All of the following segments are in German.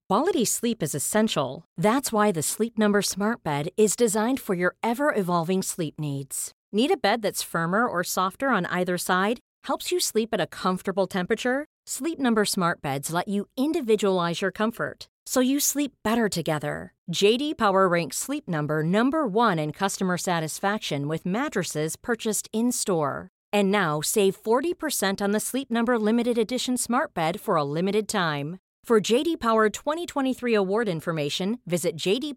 Quality sleep is essential. That's why the Sleep Number Smart Bed is designed for your ever-evolving sleep needs. Need a bed that's firmer or softer on either side? Helps you sleep at a comfortable temperature? Sleep Number Smart Beds let you individualize your comfort, so you sleep better together. J.D. Power ranks Sleep Number number 1 in customer satisfaction with mattresses purchased in-store. And now, save 40% on the Sleep Number Limited Edition Smart Bed for a limited time. For J.D. Power 2023 award information, visit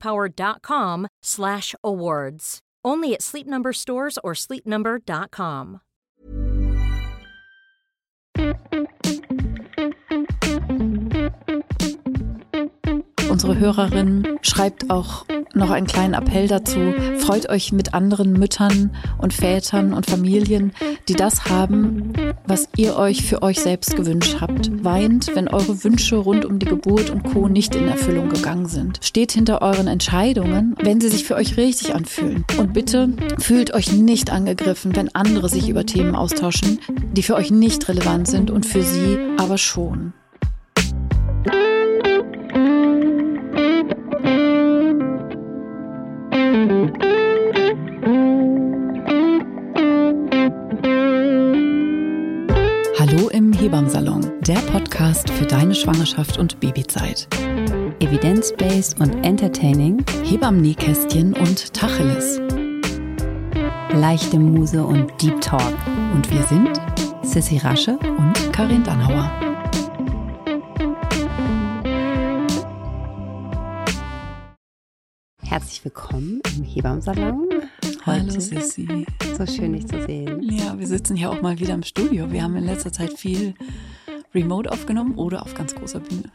jdpower.com/awards. Only at Sleep Number stores or sleepnumber.com. Unsere Hörerin schreibt auch noch einen kleinen Appell dazu. Freut euch mit anderen Müttern und Vätern und Familien, die das haben, was ihr euch für euch selbst gewünscht habt. Weint, wenn eure Wünsche rund um die Geburt und Co. nicht in Erfüllung gegangen sind. Steht hinter euren Entscheidungen, wenn sie sich für euch richtig anfühlen. Und bitte fühlt euch nicht angegriffen, wenn andere sich über Themen austauschen, die für euch nicht relevant sind und für sie aber schon. Hallo im Hebammsalon, der Podcast für deine Schwangerschaft und Babyzeit. Evidence-based und entertaining, Hebammen-Nähkästchen und Tacheles. leichte Muse und Deep Talk. Und wir sind Sissi Rasche und Karin Dannhauer. Herzlich willkommen im Hebammsalon. Hallo Sissi. So schön, dich zu sehen. Ja, wir sitzen hier auch mal wieder im Studio. Wir haben in letzter Zeit viel remote aufgenommen oder auf ganz großer Bühne.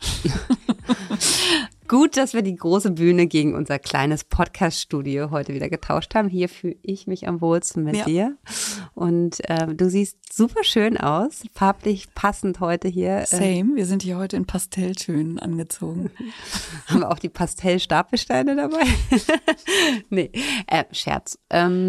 Gut, dass wir die große Bühne gegen unser kleines Podcast-Studio heute wieder getauscht haben. Hier fühle ich mich am wohlsten mit dir. Und du siehst super schön aus, farblich passend heute hier. Same, wir sind hier heute in Pastelltönen angezogen. Haben wir auch die Pastell-Stapelsteine dabei? Nee, Scherz.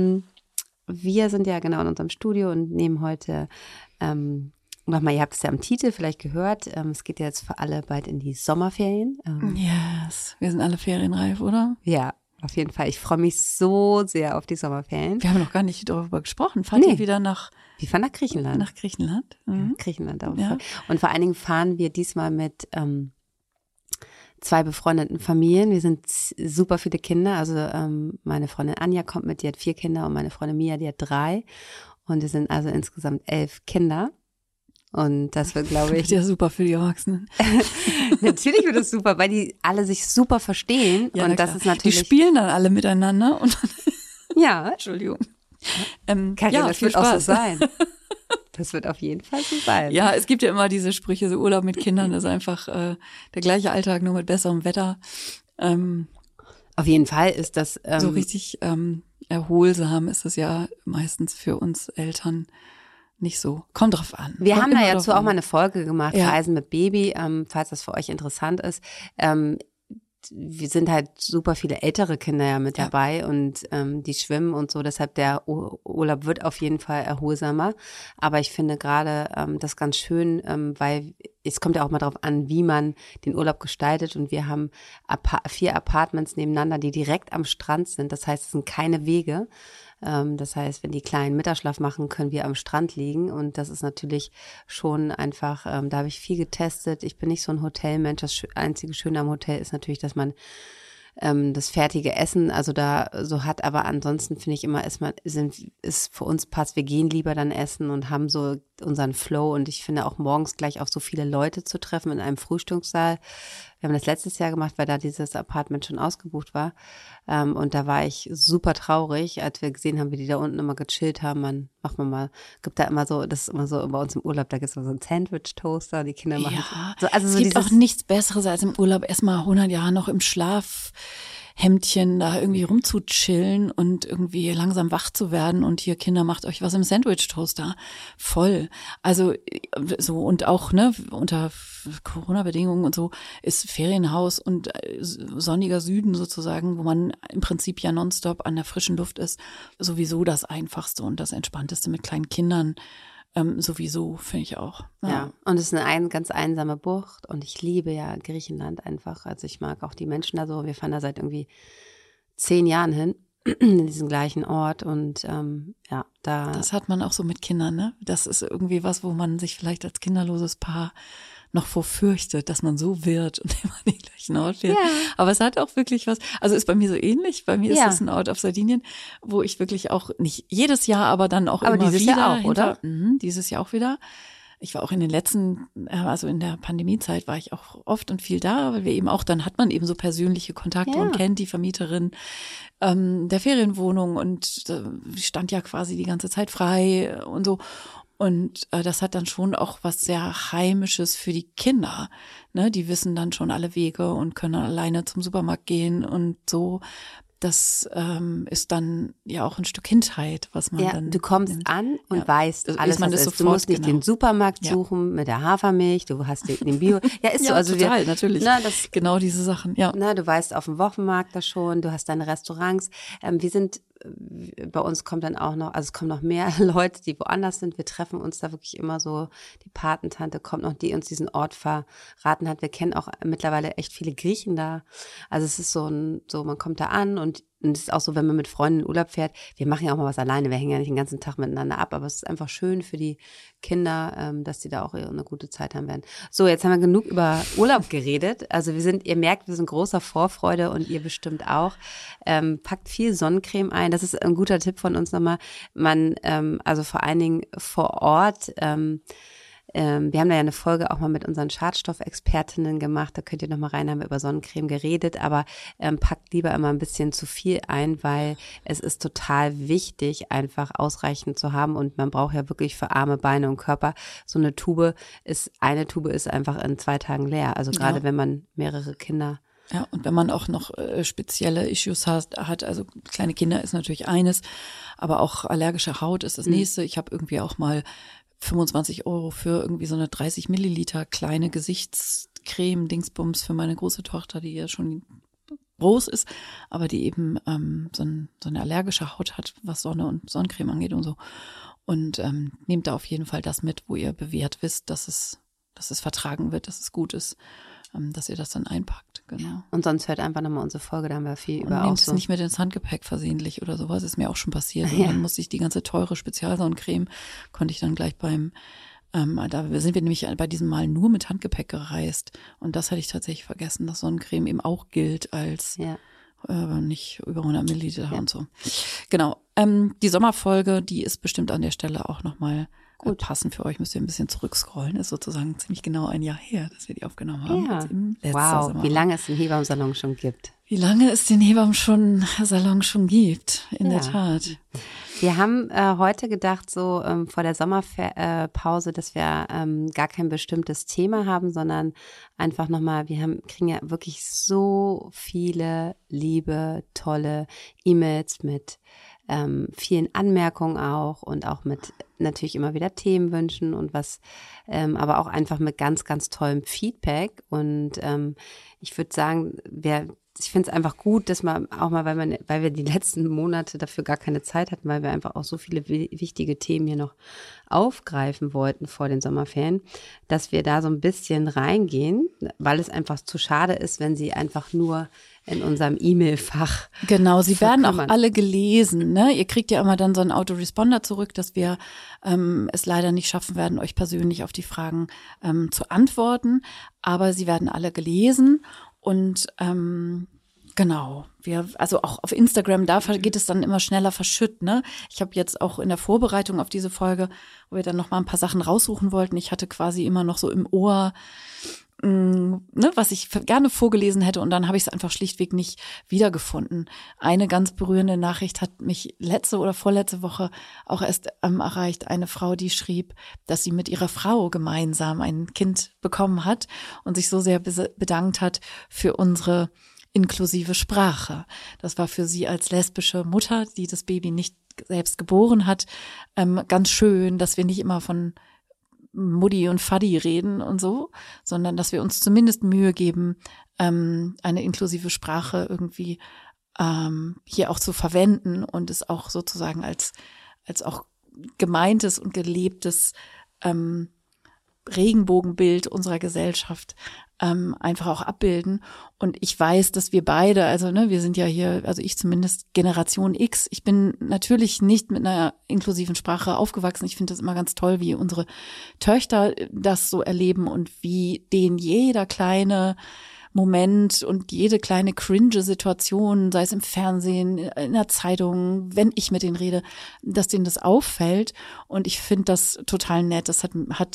Wir sind ja genau in unserem Studio und nehmen heute nochmal, ihr habt es ja am Titel vielleicht gehört, es geht ja jetzt für alle bald in die Sommerferien. Yes, wir sind alle ferienreif, oder? Ja, auf jeden Fall. Ich freue mich so sehr auf die Sommerferien. Wir haben noch gar nicht darüber gesprochen. Fahrt ihr wieder nach? Wir fahren nach Griechenland. Nach Griechenland? Mhm. Ja, Griechenland auch. Ja. Und vor allen Dingen fahren wir diesmal mit zwei befreundeten Familien. Wir sind super viele Kinder. Also meine Freundin Anja kommt mit, die hat 4 Kinder und meine Freundin Mia, die hat 3. Und wir sind also insgesamt 11 Kinder. Und das wird, glaube ich. Das ist ja super für die Erwachsenen. Natürlich wird es super, weil die alle sich super verstehen. Ja, und das ist natürlich. Die spielen dann alle miteinander und ja. Entschuldigung. Karin, ja, das wird auch so sein. Das wird auf jeden Fall so sein. Ja, es gibt ja immer diese Sprüche, so Urlaub mit Kindern ist einfach der gleiche Alltag, nur mit besserem Wetter. Auf jeden Fall ist das so richtig erholsam ist es ja meistens für uns Eltern nicht so. Kommt drauf an. Wir haben da dazu auch mal eine Folge gemacht, Reisen mit Baby, falls das für euch interessant ist. Wir sind halt super viele ältere Kinder ja mit dabei und die schwimmen und so, deshalb der Urlaub wird auf jeden Fall erholsamer. Aber ich finde gerade das ganz schön, weil es kommt ja auch mal darauf an, wie man den Urlaub gestaltet und wir haben 4 Apartments nebeneinander, die direkt am Strand sind. Das heißt, es sind keine Wege. Das heißt, wenn die Kleinen Mittagsschlaf machen, können wir am Strand liegen und das ist natürlich schon einfach, da habe ich viel getestet. Ich bin nicht so ein Hotelmensch. Das einzige Schöne am Hotel ist natürlich, dass man das fertige Essen, also da so hat, aber ansonsten finde ich immer, ist für uns passt, wir gehen lieber dann essen und haben so unseren Flow und ich finde auch morgens gleich auf so viele Leute zu treffen in einem Frühstückssaal. Wir haben das letztes Jahr gemacht, weil da dieses Apartment schon ausgebucht war und da war ich super traurig, als wir gesehen haben, wie die da unten immer gechillt haben. Gibt da immer so, das ist immer so bei uns im Urlaub, da gibt es so einen Sandwich-Toaster, die Kinder machen so. Also es so gibt auch nichts Besseres als im Urlaub erstmal 100 Jahre noch im Schlafhemdchen da irgendwie rumzuchillen und irgendwie langsam wach zu werden und hier, Kinder, macht euch was im Sandwich-Toaster. Voll. Also so und auch unter Corona-Bedingungen und so ist Ferienhaus und sonniger Süden sozusagen, wo man im Prinzip ja nonstop an der frischen Luft ist, sowieso das Einfachste und das Entspannteste mit kleinen Kindern. sowieso, finde ich auch. Ja, und es ist eine ganz einsame Bucht und ich liebe ja Griechenland einfach. Also ich mag auch die Menschen da so. Wir fahren da seit irgendwie 10 Jahren hin, in diesen gleichen Ort und da. Das hat man auch so mit Kindern, ne? Das ist irgendwie was, wo man sich vielleicht als kinderloses Paar noch vorfürchtet, dass man so wird und immer den gleichen Ort fährt. Ja. Aber es hat auch wirklich was, also ist bei mir so ähnlich. Bei mir ist es ein Ort auf Sardinien, wo ich wirklich auch nicht jedes Jahr, aber dann auch immer wieder. Aber dieses Jahr auch, oder? Dieses Jahr auch wieder. Ich war auch in den letzten, also in der Pandemiezeit war ich auch oft und viel da, weil wir eben auch, dann hat man eben so persönliche Kontakte und kennt die Vermieterin der Ferienwohnung und stand ja quasi die ganze Zeit frei und so. Und das hat dann schon auch was sehr Heimisches für die Kinder. Ne? Die wissen dann schon alle Wege und können alleine zum Supermarkt gehen und so. Das ist dann ja auch ein Stück Kindheit, was man dann. Du kommst an und weißt alles, was ist. Du musst nicht den Supermarkt suchen mit der Hafermilch, du hast den Bio. Ja, ist so. Also total, natürlich. Genau diese Sachen, ja. Du weißt auf dem Wochenmarkt da schon, du hast deine Restaurants. Wir sind, bei uns kommt dann auch noch, also es kommen noch mehr Leute, die woanders sind. Wir treffen uns da wirklich immer so. Die Patentante kommt noch, die uns diesen Ort verraten hat. Wir kennen auch mittlerweile echt viele Griechen da. Also es ist so, man kommt da an und es ist auch so, wenn man mit Freunden in Urlaub fährt, wir machen ja auch mal was alleine, wir hängen ja nicht den ganzen Tag miteinander ab, aber es ist einfach schön für die Kinder, dass die da auch eine gute Zeit haben werden. So, jetzt haben wir genug über Urlaub geredet. Also ihr merkt, wir sind großer Vorfreude und ihr bestimmt auch. Packt viel Sonnencreme ein, das ist ein guter Tipp von uns nochmal. Also vor allen Dingen vor Ort, wir haben da ja eine Folge auch mal mit unseren Schadstoffexpertinnen gemacht, da könnt ihr noch mal rein, haben wir über Sonnencreme geredet, aber packt lieber immer ein bisschen zu viel ein, weil es ist total wichtig, einfach ausreichend zu haben und man braucht ja wirklich für Arme, Beine und Körper, so eine Tube ist einfach in 2 Tagen leer, also gerade wenn man mehrere Kinder. Ja, und wenn man auch noch spezielle Issues hat, also kleine Kinder ist natürlich eines, aber auch allergische Haut ist das nächste. Ich habe irgendwie auch mal 25 € für irgendwie so eine 30 Milliliter kleine Gesichtscreme, Dingsbums für meine große Tochter, die ja schon groß ist, aber die eben so eine allergische Haut hat, was Sonne und Sonnencreme angeht und so. Und nehmt da auf jeden Fall das mit, wo ihr bewährt wisst, dass es vertragen wird, dass es gut ist, dass ihr das dann einpackt. Genau. Und sonst hört einfach nochmal unsere Folge, da haben wir viel über auch so. Nehmt es nicht mit ins Handgepäck versehentlich oder sowas, ist mir auch schon passiert. Und dann musste ich die ganze teure Spezialsonnencreme, konnte ich dann gleich da sind wir nämlich bei diesem Mal nur mit Handgepäck gereist. Und das hatte ich tatsächlich vergessen, dass Sonnencreme eben auch gilt als nicht über 100 Milliliter und so. Genau. Die Sommerfolge, die ist bestimmt an der Stelle auch nochmal passend für euch, müsst ihr ein bisschen zurückscrollen. Ist sozusagen ziemlich genau ein Jahr her, dass wir die aufgenommen haben. Ja. Wow, wie lange es den Hebammsalon schon gibt. Wie lange es den Hebammsalon schon gibt, in der Tat. Wir haben heute gedacht, so vor der Sommerpause, dass wir gar kein bestimmtes Thema haben, sondern einfach nochmal, kriegen ja wirklich so viele liebe, tolle E-Mails mit vielen Anmerkungen auch und auch mit natürlich immer wieder Themenwünschen und was, aber auch einfach mit ganz, ganz tollem Feedback. Und ich würde sagen, ich finde es einfach gut, dass man auch mal, weil wir die letzten Monate dafür gar keine Zeit hatten, weil wir einfach auch so viele wichtige Themen hier noch aufgreifen wollten vor den Sommerferien, dass wir da so ein bisschen reingehen, weil es einfach zu schade ist, wenn sie einfach nur in unserem E-Mail-Fach. Genau, sie werden auch alle gelesen, ne? Ihr kriegt ja immer dann so einen Autoresponder zurück, dass wir es leider nicht schaffen werden, euch persönlich auf die Fragen zu antworten, aber sie werden alle gelesen. Und genau, also auch auf Instagram, da geht es dann immer schneller verschütt, ne? Ich habe jetzt auch in der Vorbereitung auf diese Folge, wo wir dann noch mal ein paar Sachen raussuchen wollten, ich hatte quasi immer noch so im Ohr, was ich gerne vorgelesen hätte und dann habe ich es einfach schlichtweg nicht wiedergefunden. Eine ganz berührende Nachricht hat mich letzte oder vorletzte Woche auch erst erreicht. Eine Frau, die schrieb, dass sie mit ihrer Frau gemeinsam ein Kind bekommen hat und sich so sehr bedankt hat für unsere inklusive Sprache. Das war für sie als lesbische Mutter, die das Baby nicht selbst geboren hat, ganz schön, dass wir nicht immer von Mutti und Faddi reden und so, sondern dass wir uns zumindest Mühe geben, eine inklusive Sprache irgendwie hier auch zu verwenden und es auch sozusagen als auch gemeintes und gelebtes Regenbogenbild unserer Gesellschaft einfach auch abbilden. Und ich weiß, dass wir beide, also wir sind ja hier, also ich zumindest Generation X. Ich bin natürlich nicht mit einer inklusiven Sprache aufgewachsen. Ich finde das immer ganz toll, wie unsere Töchter das so erleben und wie denen jeder kleine Moment und jede kleine cringe Situation, sei es im Fernsehen, in der Zeitung, wenn ich mit denen rede, dass denen das auffällt. Und ich finde das total nett. Das hat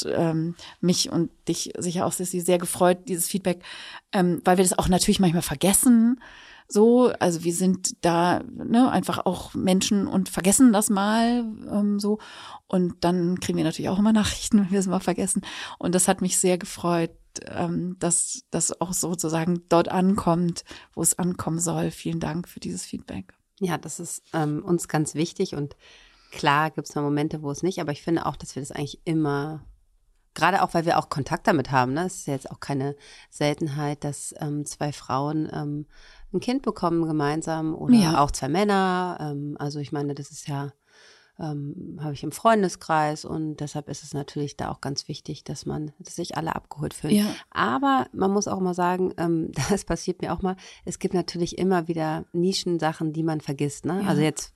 mich und dich sicher auch sehr gefreut, dieses Feedback, weil wir das auch natürlich manchmal vergessen. So, also wir sind da einfach auch Menschen und vergessen das mal so. Und dann kriegen wir natürlich auch immer Nachrichten, wenn wir es mal vergessen. Und das hat mich sehr gefreut, dass das auch sozusagen dort ankommt, wo es ankommen soll. Vielen Dank für dieses Feedback. Ja, das ist uns ganz wichtig und klar gibt es mal Momente, wo es nicht, aber ich finde auch, dass wir das eigentlich immer, gerade auch, weil wir auch Kontakt damit haben, ne? Es ist ja jetzt auch keine Seltenheit, dass 2 Frauen ein Kind bekommen gemeinsam oder auch 2 Männer. Also ich meine, das ist ja habe ich im Freundeskreis und deshalb ist es natürlich da auch ganz wichtig, dass sich alle abgeholt fühlen. Ja. Aber man muss auch mal sagen, das passiert mir auch mal, es gibt natürlich immer wieder Nischensachen, die man vergisst. Ne? Ja. Also jetzt,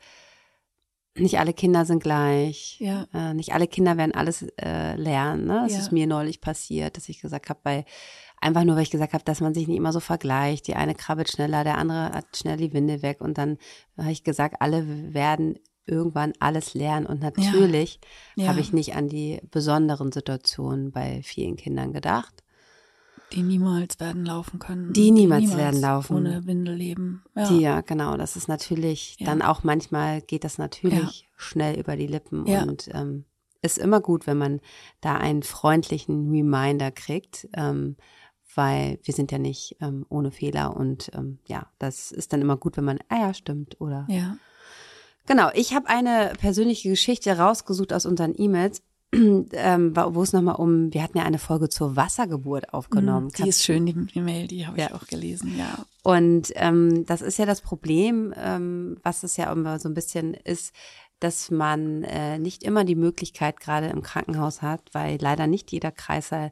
nicht alle Kinder sind gleich, nicht alle Kinder werden alles lernen. Ne? Das ist mir neulich passiert, dass ich gesagt habe, einfach nur, weil ich gesagt habe, dass man sich nicht immer so vergleicht. Die eine krabbelt schneller, der andere hat schnell die Winde weg und dann habe ich gesagt, alle werden irgendwann alles lernen und natürlich habe ich nicht an die besonderen Situationen bei vielen Kindern gedacht. Die niemals werden laufen können. Die niemals werden laufen. Ohne Windel leben. Ja, genau, das ist natürlich, dann auch manchmal geht das natürlich schnell über die Lippen und ist immer gut, wenn man da einen freundlichen Reminder kriegt, weil wir sind ja nicht ohne Fehler und das ist dann immer gut, wenn man, stimmt, oder Genau, ich habe eine persönliche Geschichte rausgesucht aus unseren E-Mails, wo es nochmal wir hatten ja eine Folge zur Wassergeburt aufgenommen. Die ist schön, die E-Mail, die habe ich auch gelesen, ja. Und das ist ja das Problem, was es ja immer so ein bisschen ist, dass man nicht immer die Möglichkeit gerade im Krankenhaus hat, weil leider nicht jeder Kreißsaal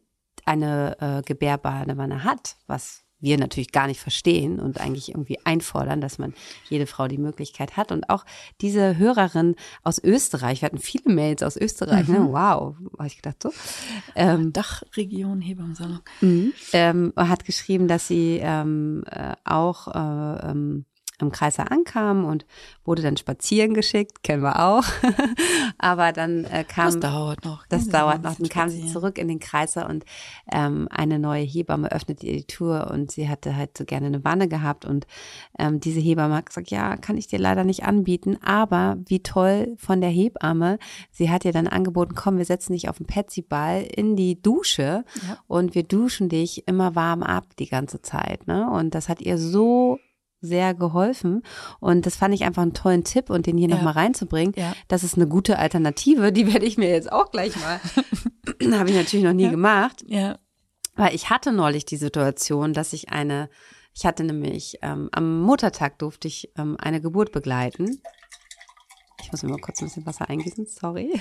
eine Gebärbadewanne hat, was wir natürlich gar nicht verstehen und eigentlich irgendwie einfordern, dass man jede Frau die Möglichkeit hat. Und auch diese Hörerin aus Österreich, wir hatten viele Mails aus Österreich, ne? Wow, habe ich gedacht so. Dachregion Hebammsalon. Hat geschrieben, dass sie auch im Kreißsaal ankam und wurde dann spazieren geschickt, kennen wir auch. Aber dann kam das dauert noch. Dann kam sie zurück in den Kreißsaal und eine neue Hebamme öffnete ihr die Tür und sie hatte halt so gerne eine Wanne gehabt und diese Hebamme hat gesagt, ja, kann ich dir leider nicht anbieten, aber wie toll von der Hebamme, sie hat ihr dann angeboten, komm, wir setzen dich auf den Petsyball in die Dusche und wir duschen dich immer warm ab die ganze Zeit, ne? Und das hat ihr so sehr geholfen und das fand ich einfach einen tollen Tipp und den hier nochmal reinzubringen. Das ist eine gute Alternative, die werde ich mir jetzt auch gleich mal, habe ich natürlich noch nie gemacht, weil ich hatte neulich die Situation, dass ich hatte nämlich am Muttertag durfte ich eine Geburt begleiten. Ich muss mir mal kurz ein bisschen Wasser eingießen, sorry.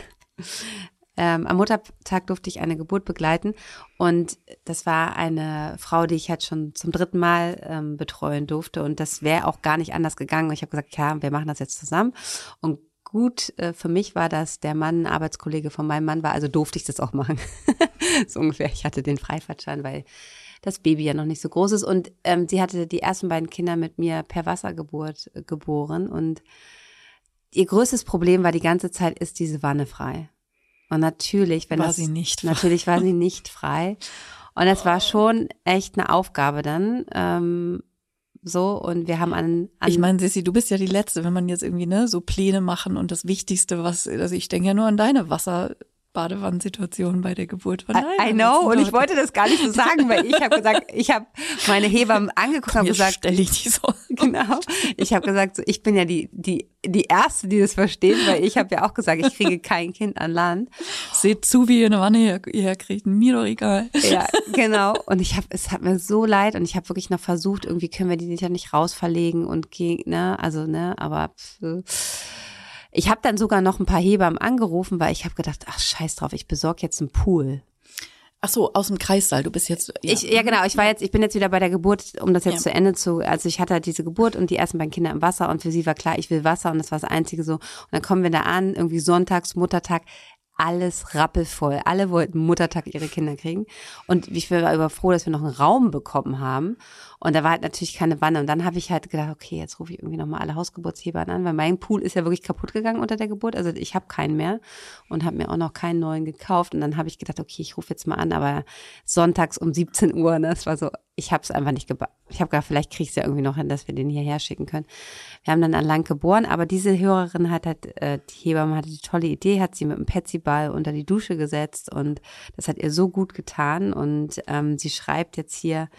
Am Muttertag durfte ich eine Geburt begleiten und das war eine Frau, die ich halt schon zum 3. Mal betreuen durfte und das wäre auch gar nicht anders gegangen. Ich habe gesagt, ja, wir machen das jetzt zusammen und gut für mich war, dass der Mann ein Arbeitskollege von meinem Mann war, also durfte ich das auch machen. So ungefähr, ich hatte den Freifahrtschein, weil das Baby ja noch nicht so groß ist und sie hatte die ersten beiden Kinder mit mir per Wassergeburt geboren und ihr größtes Problem war die ganze Zeit, ist diese Wanne frei? Und natürlich, war sie nicht frei. Und es war schon echt eine Aufgabe dann, so. Und wir haben ich meine, Sissi, du bist ja die Letzte, wenn man jetzt irgendwie, so Pläne machen und das Wichtigste, also ich denke ja nur an deine Badewannensituation bei der Geburt von I know, und ich wollte das gar nicht so sagen, weil ich habe gesagt, ich habe meine Hebammen angeguckt und gesagt, stelle ich die so. Genau, ich habe gesagt, so, ich bin ja die Erste, die das versteht, weil ich habe ja auch gesagt, ich kriege kein Kind an Land. Seht zu, wie ihr eine Wanne herkriegt, mir doch egal. Ja, genau, und es hat mir so leid und ich habe wirklich noch versucht, irgendwie können wir die ja nicht rausverlegen und gehen, aber Ich habe dann sogar noch ein paar Hebammen angerufen, weil ich habe gedacht, ach scheiß drauf, ich besorge jetzt einen Pool. Ach so, aus dem Kreissaal, du bist jetzt. Ja, genau, ich bin jetzt wieder bei der Geburt, um das jetzt zu Ende also ich hatte halt diese Geburt und die ersten beiden Kinder im Wasser und für sie war klar, ich will Wasser und das war das Einzige so. Und dann kommen wir da an, irgendwie sonntags, Muttertag, alles rappelvoll. Alle wollten Muttertag ihre Kinder kriegen. Und ich war aber froh, dass wir noch einen Raum bekommen haben. Und da war halt natürlich keine Wanne. Und dann habe ich halt gedacht, okay, jetzt rufe ich irgendwie nochmal alle Hausgeburtshebammen an, weil mein Pool ist ja wirklich kaputt gegangen unter der Geburt. Also ich habe keinen mehr und habe mir auch noch keinen neuen gekauft. Und dann habe ich gedacht, okay, ich rufe jetzt mal an, aber sonntags um 17 Uhr, ne, das war so, ich habe es einfach nicht ich habe gedacht, vielleicht kriege ich es ja irgendwie noch hin, dass wir den hierher schicken können. Wir haben dann an Lang geboren, aber diese Hörerin hat halt, die Hebamme hatte die tolle Idee, hat sie mit einem Petsyball unter die Dusche gesetzt und das hat ihr so gut getan und sie schreibt jetzt hier,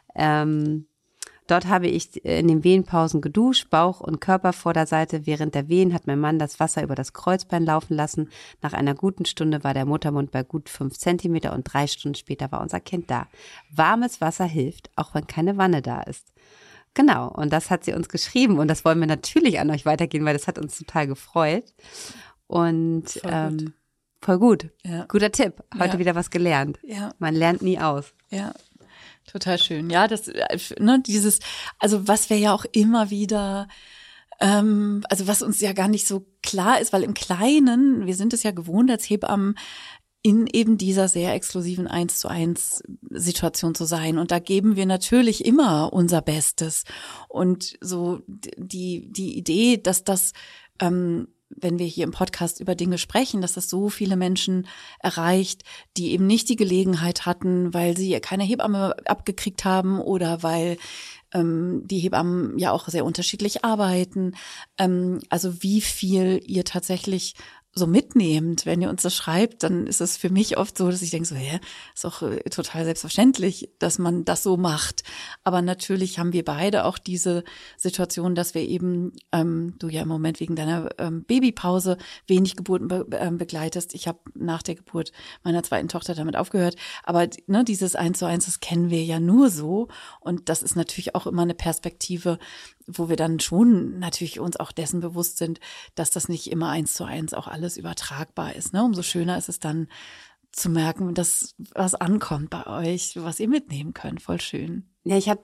dort habe ich in den Wehenpausen geduscht, Bauch- und Körpervorderseite. Während der Wehen hat mein Mann das Wasser über das Kreuzbein laufen lassen. Nach einer guten Stunde war der Muttermund bei gut 5 Zentimeter und 3 Stunden später war unser Kind da. Warmes Wasser hilft, auch wenn keine Wanne da ist. Genau, und das hat sie uns geschrieben und das wollen wir natürlich an euch weitergeben, weil das hat uns total gefreut. Und voll gut. Ja. Guter Tipp. Heute wieder was gelernt. Ja. Man lernt nie aus. Ja. Total schön. Ja, das, ne, also was wir ja auch immer wieder, also was uns ja gar nicht so klar ist, weil im Kleinen, wir sind es ja gewohnt als Hebammen, in eben dieser sehr exklusiven 1:1 Situation zu sein. Und da geben wir natürlich immer unser Bestes. Und so die Idee, dass das, wenn wir hier im Podcast über Dinge sprechen, dass das so viele Menschen erreicht, die eben nicht die Gelegenheit hatten, weil sie keine Hebamme abgekriegt haben oder weil die Hebammen ja auch sehr unterschiedlich arbeiten. Also wie viel ihr tatsächlich so mitnehmt, wenn ihr uns das schreibt, dann ist es für mich oft so, dass ich denke so, ist auch total selbstverständlich, dass man das so macht. Aber natürlich haben wir beide auch diese Situation, dass wir eben, du ja im Moment wegen deiner Babypause wenig Geburten begleitest. Ich habe nach der Geburt meiner zweiten Tochter damit aufgehört. Aber ne, dieses 1:1, das kennen wir ja nur so. Und das ist natürlich auch immer eine Perspektive, wo wir dann schon natürlich uns auch dessen bewusst sind, dass das nicht immer 1:1 auch alles übertragbar ist. Ne? Umso schöner ist es dann zu merken, dass was ankommt bei euch, was ihr mitnehmen könnt. Voll schön. Ja, ich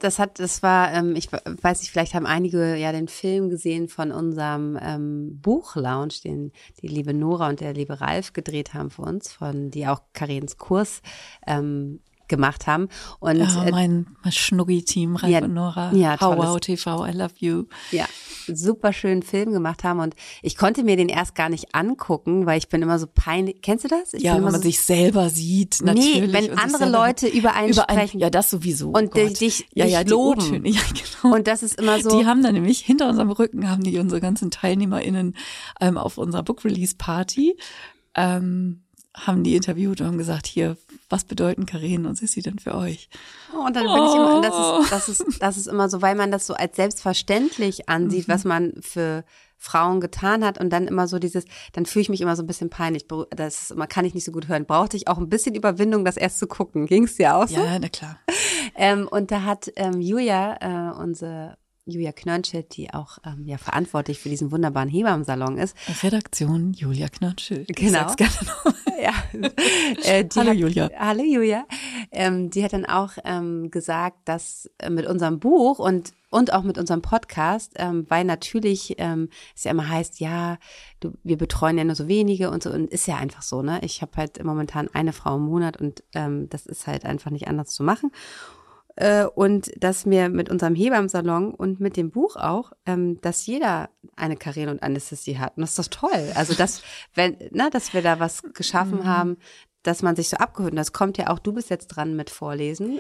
weiß nicht, vielleicht haben einige ja den Film gesehen von unserem Buchlounge, den die liebe Nora und der liebe Ralf gedreht haben für uns, die auch Karens Kurs gemacht haben. Und mein Schnuggi-Team, Ralf und Nora, Wow TV, I love you. Ja, super schönen Film gemacht haben und ich konnte mir den erst gar nicht angucken, weil ich bin immer so peinlich. Kennst du das? Wenn man sich selber sieht, natürlich. Nee, wenn andere Leute über einen sprechen. Ja, das sowieso. Und dich loben. Ja, genau. Und das ist immer so. Die haben dann nämlich hinter unserem Rücken, haben die unsere ganzen TeilnehmerInnen auf unserer Book-Release-Party haben die interviewt und haben gesagt, hier, was bedeuten Karen und Sissi denn für euch? Und dann bin ich immer, das ist immer so, weil man das so als selbstverständlich ansieht, was man für Frauen getan hat und dann immer so dann fühle ich mich immer so ein bisschen peinlich. Kann ich nicht so gut hören. Brauchte ich auch ein bisschen Überwindung, das erst zu gucken. Ging es dir auch so? Ja, na klar. Und da hat unsere Julia Knörnschild, die auch verantwortlich für diesen wunderbaren Hebammensalon ist. Redaktion Julia Knörnschild. Genau. Ich sag's gerne noch. Ja. Hallo Julia. Hallo Julia. Die hat dann auch gesagt, dass mit unserem Buch und auch mit unserem Podcast, weil natürlich es ja immer heißt, wir betreuen ja nur so wenige und so, und ist ja einfach so, ne? Ich habe halt momentan eine Frau im Monat und das ist halt einfach nicht anders zu machen. Und dass wir mit unserem Hebammensalon und mit dem Buch auch, dass jeder eine Karen und eine Sissi hat. Und das ist doch toll. Also dass wir da was geschaffen haben, dass man sich so abgehört. Und das kommt ja auch, du bist jetzt dran mit Vorlesen,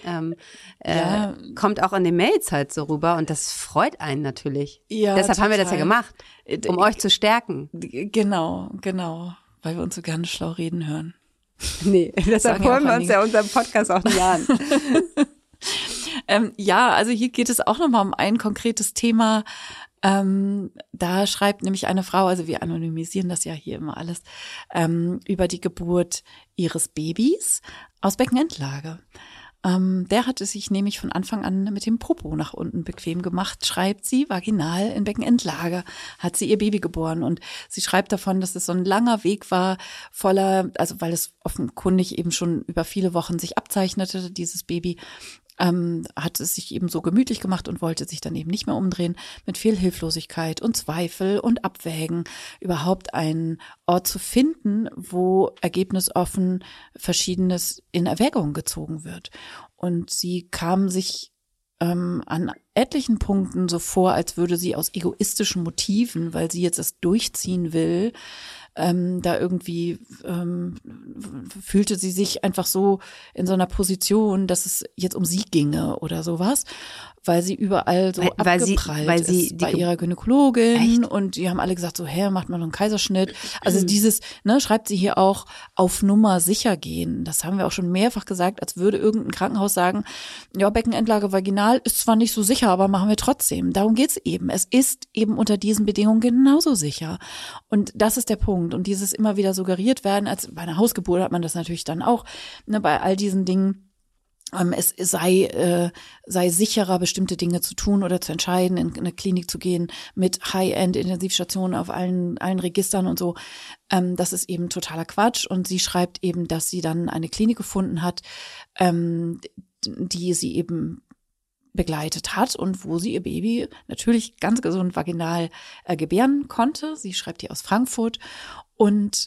kommt auch in den Mails halt so rüber und das freut einen natürlich. Ja, deshalb haben wir das ja gemacht, um euch zu stärken. Genau, weil wir uns so gerne schlau reden hören. Nee, deshalb holen wir uns ja unseren Podcast auch nicht an. Also hier geht es auch nochmal um ein konkretes Thema. Da schreibt nämlich eine Frau, also wir anonymisieren das ja hier immer alles, über die Geburt ihres Babys aus Beckenendlage. Der hatte sich nämlich von Anfang an mit dem Popo nach unten bequem gemacht, schreibt sie, vaginal in Beckenendlage hat sie ihr Baby geboren. Und sie schreibt davon, dass es so ein langer Weg war, voller, also weil es offenkundig eben schon über viele Wochen sich abzeichnete, dieses Baby, hat es sich eben so gemütlich gemacht und wollte sich dann eben nicht mehr umdrehen, mit viel Hilflosigkeit und Zweifel und Abwägen überhaupt einen Ort zu finden, wo ergebnisoffen Verschiedenes in Erwägung gezogen wird. Und sie kam sich an etlichen Punkten so vor, als würde sie aus egoistischen Motiven, weil sie jetzt es durchziehen will, da irgendwie fühlte sie sich einfach so in so einer Position, dass es jetzt um sie ginge oder sowas, weil sie überall so abgeprallt ist bei ihrer Gynäkologin. Echt? Und die haben alle gesagt so, macht mal einen Kaiserschnitt. Also dieses, schreibt sie hier auch, auf Nummer sicher gehen. Das haben wir auch schon mehrfach gesagt, als würde irgendein Krankenhaus sagen, ja, Beckenendlage vaginal ist zwar nicht so sicher, aber machen wir trotzdem. Darum geht's eben. Es ist eben unter diesen Bedingungen genauso sicher. Und das ist der Punkt. Und dieses immer wieder suggeriert werden, als bei einer Hausgeburt hat man das natürlich dann auch, bei all diesen Dingen, es sei sicherer, bestimmte Dinge zu tun oder zu entscheiden, in eine Klinik zu gehen mit High-End-Intensivstationen auf allen Registern und so. Das ist eben totaler Quatsch. Und sie schreibt eben, dass sie dann eine Klinik gefunden hat, die sie eben begleitet hat und wo sie ihr Baby natürlich ganz gesund vaginal gebären konnte. Sie schreibt hier aus Frankfurt und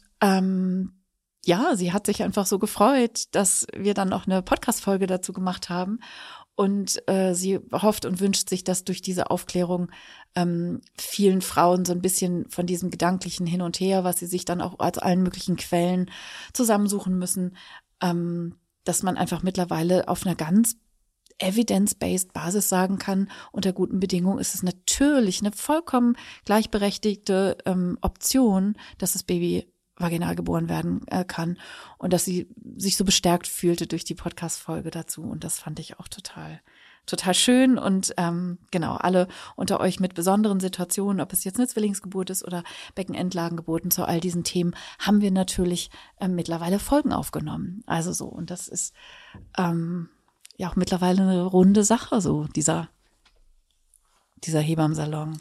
sie hat sich einfach so gefreut, dass wir dann noch eine Podcast-Folge dazu gemacht haben und sie hofft und wünscht sich, dass durch diese Aufklärung vielen Frauen so ein bisschen von diesem gedanklichen Hin und Her, was sie sich dann auch aus allen möglichen Quellen zusammensuchen müssen, dass man einfach mittlerweile auf einer ganz evidence-based Basis sagen kann, unter guten Bedingungen ist es natürlich eine vollkommen gleichberechtigte Option, dass das Baby vaginal geboren werden kann und dass sie sich so bestärkt fühlte durch die Podcast-Folge dazu und das fand ich auch total schön und alle unter euch mit besonderen Situationen, ob es jetzt eine Zwillingsgeburt ist oder Beckenendlagengeburten, zu all diesen Themen haben wir natürlich mittlerweile Folgen aufgenommen. Also so und das ist auch mittlerweile eine runde Sache, so dieser Hebammensalon.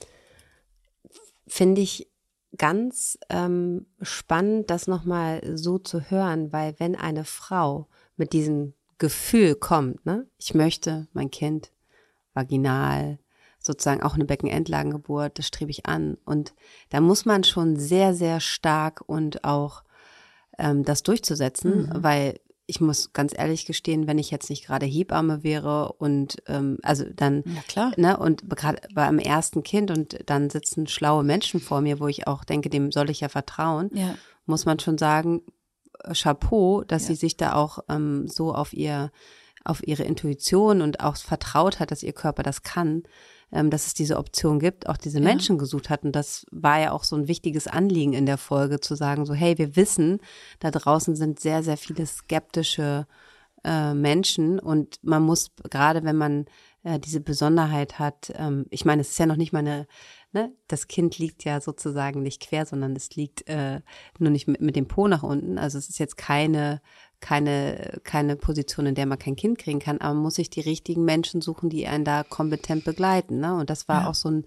Finde ich ganz spannend, das nochmal so zu hören, weil wenn eine Frau mit diesem Gefühl kommt, ich möchte mein Kind vaginal, sozusagen auch eine Beckenendlagengeburt, das strebe ich an und da muss man schon sehr, sehr stark und auch das durchzusetzen, weil ich muss ganz ehrlich gestehen, wenn ich jetzt nicht gerade Hebamme wäre und also dann, ja, klar. Und gerade beim ersten Kind und dann sitzen schlaue Menschen vor mir, wo ich auch denke, dem soll ich ja vertrauen, muss man schon sagen, Chapeau, dass sie sich da auch so auf ihre Intuition und auch vertraut hat, dass ihr Körper das kann, dass es diese Option gibt, auch diese Menschen gesucht hat. Und das war ja auch so ein wichtiges Anliegen in der Folge, zu sagen so, hey, wir wissen, da draußen sind sehr, sehr viele skeptische Menschen und man muss, gerade wenn man diese Besonderheit hat, ich meine, es ist ja noch nicht mal das Kind liegt ja sozusagen nicht quer, sondern es liegt nur nicht mit dem Po nach unten. Also es ist jetzt keine Position, in der man kein Kind kriegen kann, aber man muss sich die richtigen Menschen suchen, die einen da kompetent begleiten. Und das war auch so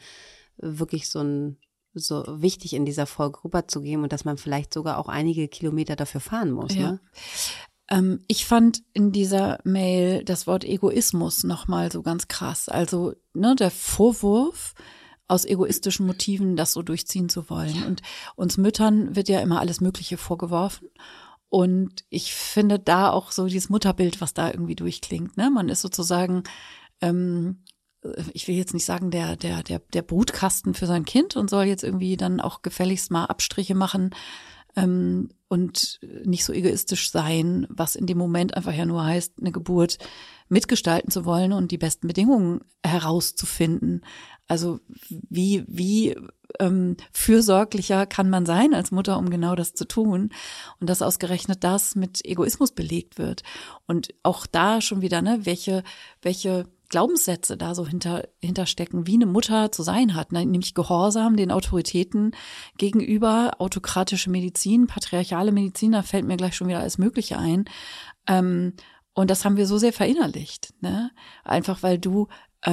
wichtig in dieser Folge rüberzugeben und dass man vielleicht sogar auch einige Kilometer dafür fahren muss. Ja. Ich fand in dieser Mail das Wort Egoismus nochmal so ganz krass. Also der Vorwurf, aus egoistischen Motiven das so durchziehen zu wollen. Und uns Müttern wird ja immer alles Mögliche vorgeworfen. Und ich finde da auch so dieses Mutterbild, was da irgendwie durchklingt. Man ist sozusagen, ich will jetzt nicht sagen, der Brutkasten für sein Kind und soll jetzt irgendwie dann auch gefälligst mal Abstriche machen und nicht so egoistisch sein, was in dem Moment einfach ja nur heißt, eine Geburt mitgestalten zu wollen und die besten Bedingungen herauszufinden. Also wie fürsorglicher kann man sein als Mutter, um genau das zu tun und dass ausgerechnet das mit Egoismus belegt wird. Und auch da schon wieder, welche Glaubenssätze da so hinterstecken, wie eine Mutter zu sein hat, nämlich Gehorsam den Autoritäten gegenüber, autokratische Medizin, patriarchale Medizin, da fällt mir gleich schon wieder alles Mögliche ein. Und das haben wir so sehr verinnerlicht, ne? Einfach weil du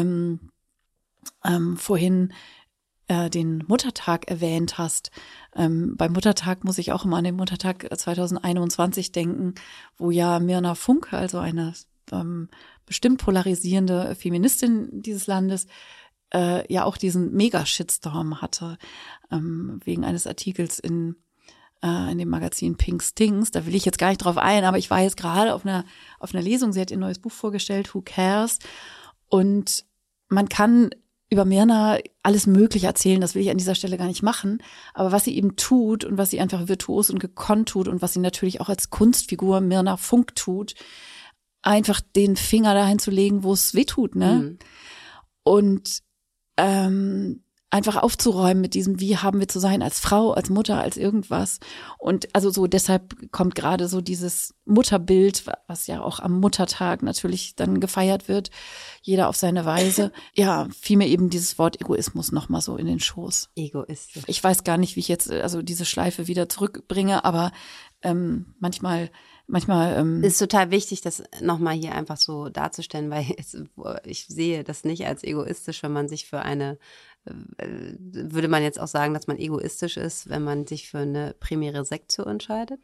vorhin den Muttertag erwähnt hast. Beim Muttertag muss ich auch immer an den Muttertag 2021 denken, wo ja Myrna Funke, also eine bestimmt polarisierende Feministin dieses Landes, ja auch diesen Mega-Shitstorm hatte, wegen eines Artikels in dem Magazin Pink Stings. Da will ich jetzt gar nicht drauf ein, aber ich war jetzt gerade auf einer Lesung. Sie hat ihr neues Buch vorgestellt, Who Cares? Und man kann über Myrna alles Mögliche erzählen, das will ich an dieser Stelle gar nicht machen. Aber was sie eben tut und was sie einfach virtuos und gekonnt tut und was sie natürlich auch als Kunstfigur Myrna Funk tut, einfach den Finger dahin zu legen, wo es weh tut, ne? Mhm. Und einfach aufzuräumen mit diesem, wie haben wir zu sein als Frau, als Mutter, als irgendwas. Und also so deshalb kommt gerade so dieses Mutterbild, was ja auch am Muttertag natürlich dann gefeiert wird, jeder auf seine Weise. Ja, fiel mir eben dieses Wort Egoismus nochmal so in den Schoß. Egoistisch. Ich weiß gar nicht, wie ich jetzt also diese Schleife wieder zurückbringe, aber manchmal ist total wichtig, das nochmal hier einfach so darzustellen, weil ich sehe das nicht als egoistisch, wenn man sich für eine, würde man jetzt auch sagen, dass man egoistisch ist, wenn man sich für eine primäre Sektio entscheidet?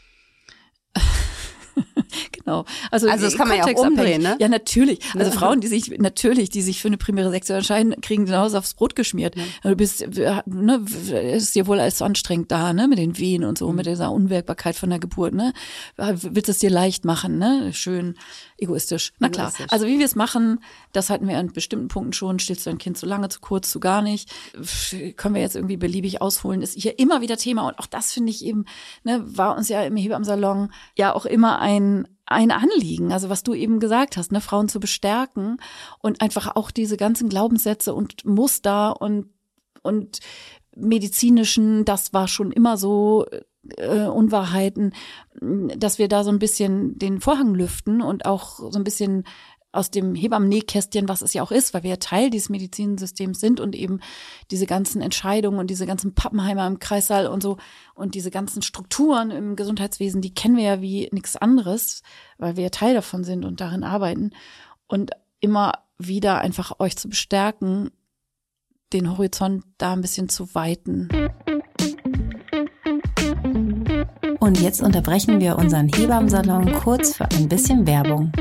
Genau. Also das kann man ja auch umdrehen, ne? Ja, natürlich. Also Frauen, die sich für eine primäre Sektio entscheiden, kriegen genauso aufs Brot geschmiert. Ja. Du bist, ne, ist dir wohl alles so anstrengend da, ne, mit den Wehen und so, mit dieser Unwägbarkeit von der Geburt, ne? Willst es dir leicht machen, ne? Schön egoistisch. Na klar. Also wie wir es machen, das hatten wir an bestimmten Punkten schon. Stillst du ein Kind zu lange, zu kurz, zu gar nicht? Können wir jetzt irgendwie beliebig ausholen? Ist hier immer wieder Thema. Und auch das finde ich eben, ne, war uns ja im Hebammensalon ja auch immer ein Anliegen, also was du eben gesagt hast, ne, Frauen zu bestärken und einfach auch diese ganzen Glaubenssätze und Muster und medizinischen, das war schon immer so, Unwahrheiten, dass wir da so ein bisschen den Vorhang lüften und auch so ein bisschen aus dem Hebammen-Nähkästchen, was es ja auch ist, weil wir ja Teil dieses Medizinsystems sind und eben diese ganzen Entscheidungen und diese ganzen Pappenheimer im Kreissaal und so und diese ganzen Strukturen im Gesundheitswesen, die kennen wir ja wie nichts anderes, weil wir ja Teil davon sind und darin arbeiten und immer wieder einfach euch zu bestärken, den Horizont da ein bisschen zu weiten. Und jetzt unterbrechen wir unseren Hebammensalon kurz für ein bisschen Werbung.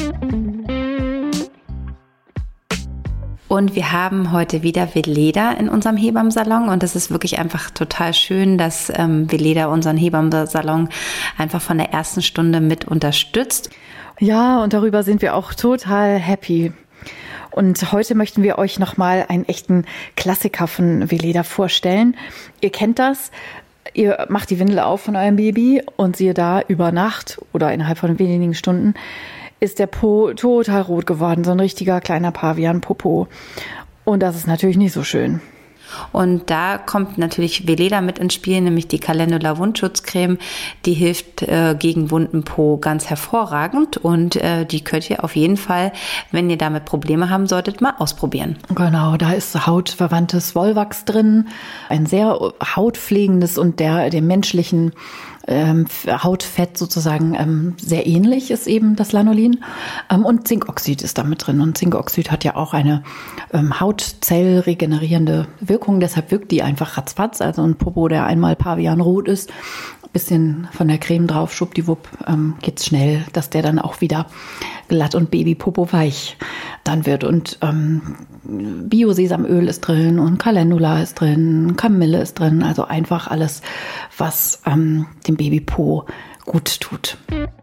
Und wir haben heute wieder Veleda in unserem Hebammensalon und es ist wirklich einfach total schön, dass Veleda unseren Hebammensalon einfach von der ersten Stunde mit unterstützt. Ja, und darüber sind wir auch total happy. Und heute möchten wir euch nochmal einen echten Klassiker von Veleda vorstellen. Ihr kennt das. Ihr macht die Windel auf von eurem Baby und siehe da, über Nacht oder innerhalb von wenigen Stunden ist der Po total rot geworden, so ein richtiger kleiner Pavian-Popo. Und das ist natürlich nicht so schön. Und da kommt natürlich Veleda mit ins Spiel, nämlich die Calendula Wundschutzcreme. Die hilft gegen wunden Po ganz hervorragend und die könnt ihr auf jeden Fall, wenn ihr damit Probleme haben solltet, mal ausprobieren. Genau, da ist hautverwandtes Wollwachs drin, ein sehr hautpflegendes und dem menschlichen Hautfett sozusagen sehr ähnlich ist eben das Lanolin. Und Zinkoxid ist da mit drin. Und Zinkoxid hat ja auch eine hautzellregenerierende Wirkung. Deshalb wirkt die einfach ratzfatz. Also ein Popo, der einmal pavianrot ist, bisschen von der Creme drauf, schwuppdiwupp, geht's schnell, dass der dann auch wieder glatt und Babypopo weich dann wird. Und Bio-Sesamöl ist drin und Calendula ist drin, Kamille ist drin. Also einfach alles, was dem Babypo gut tut.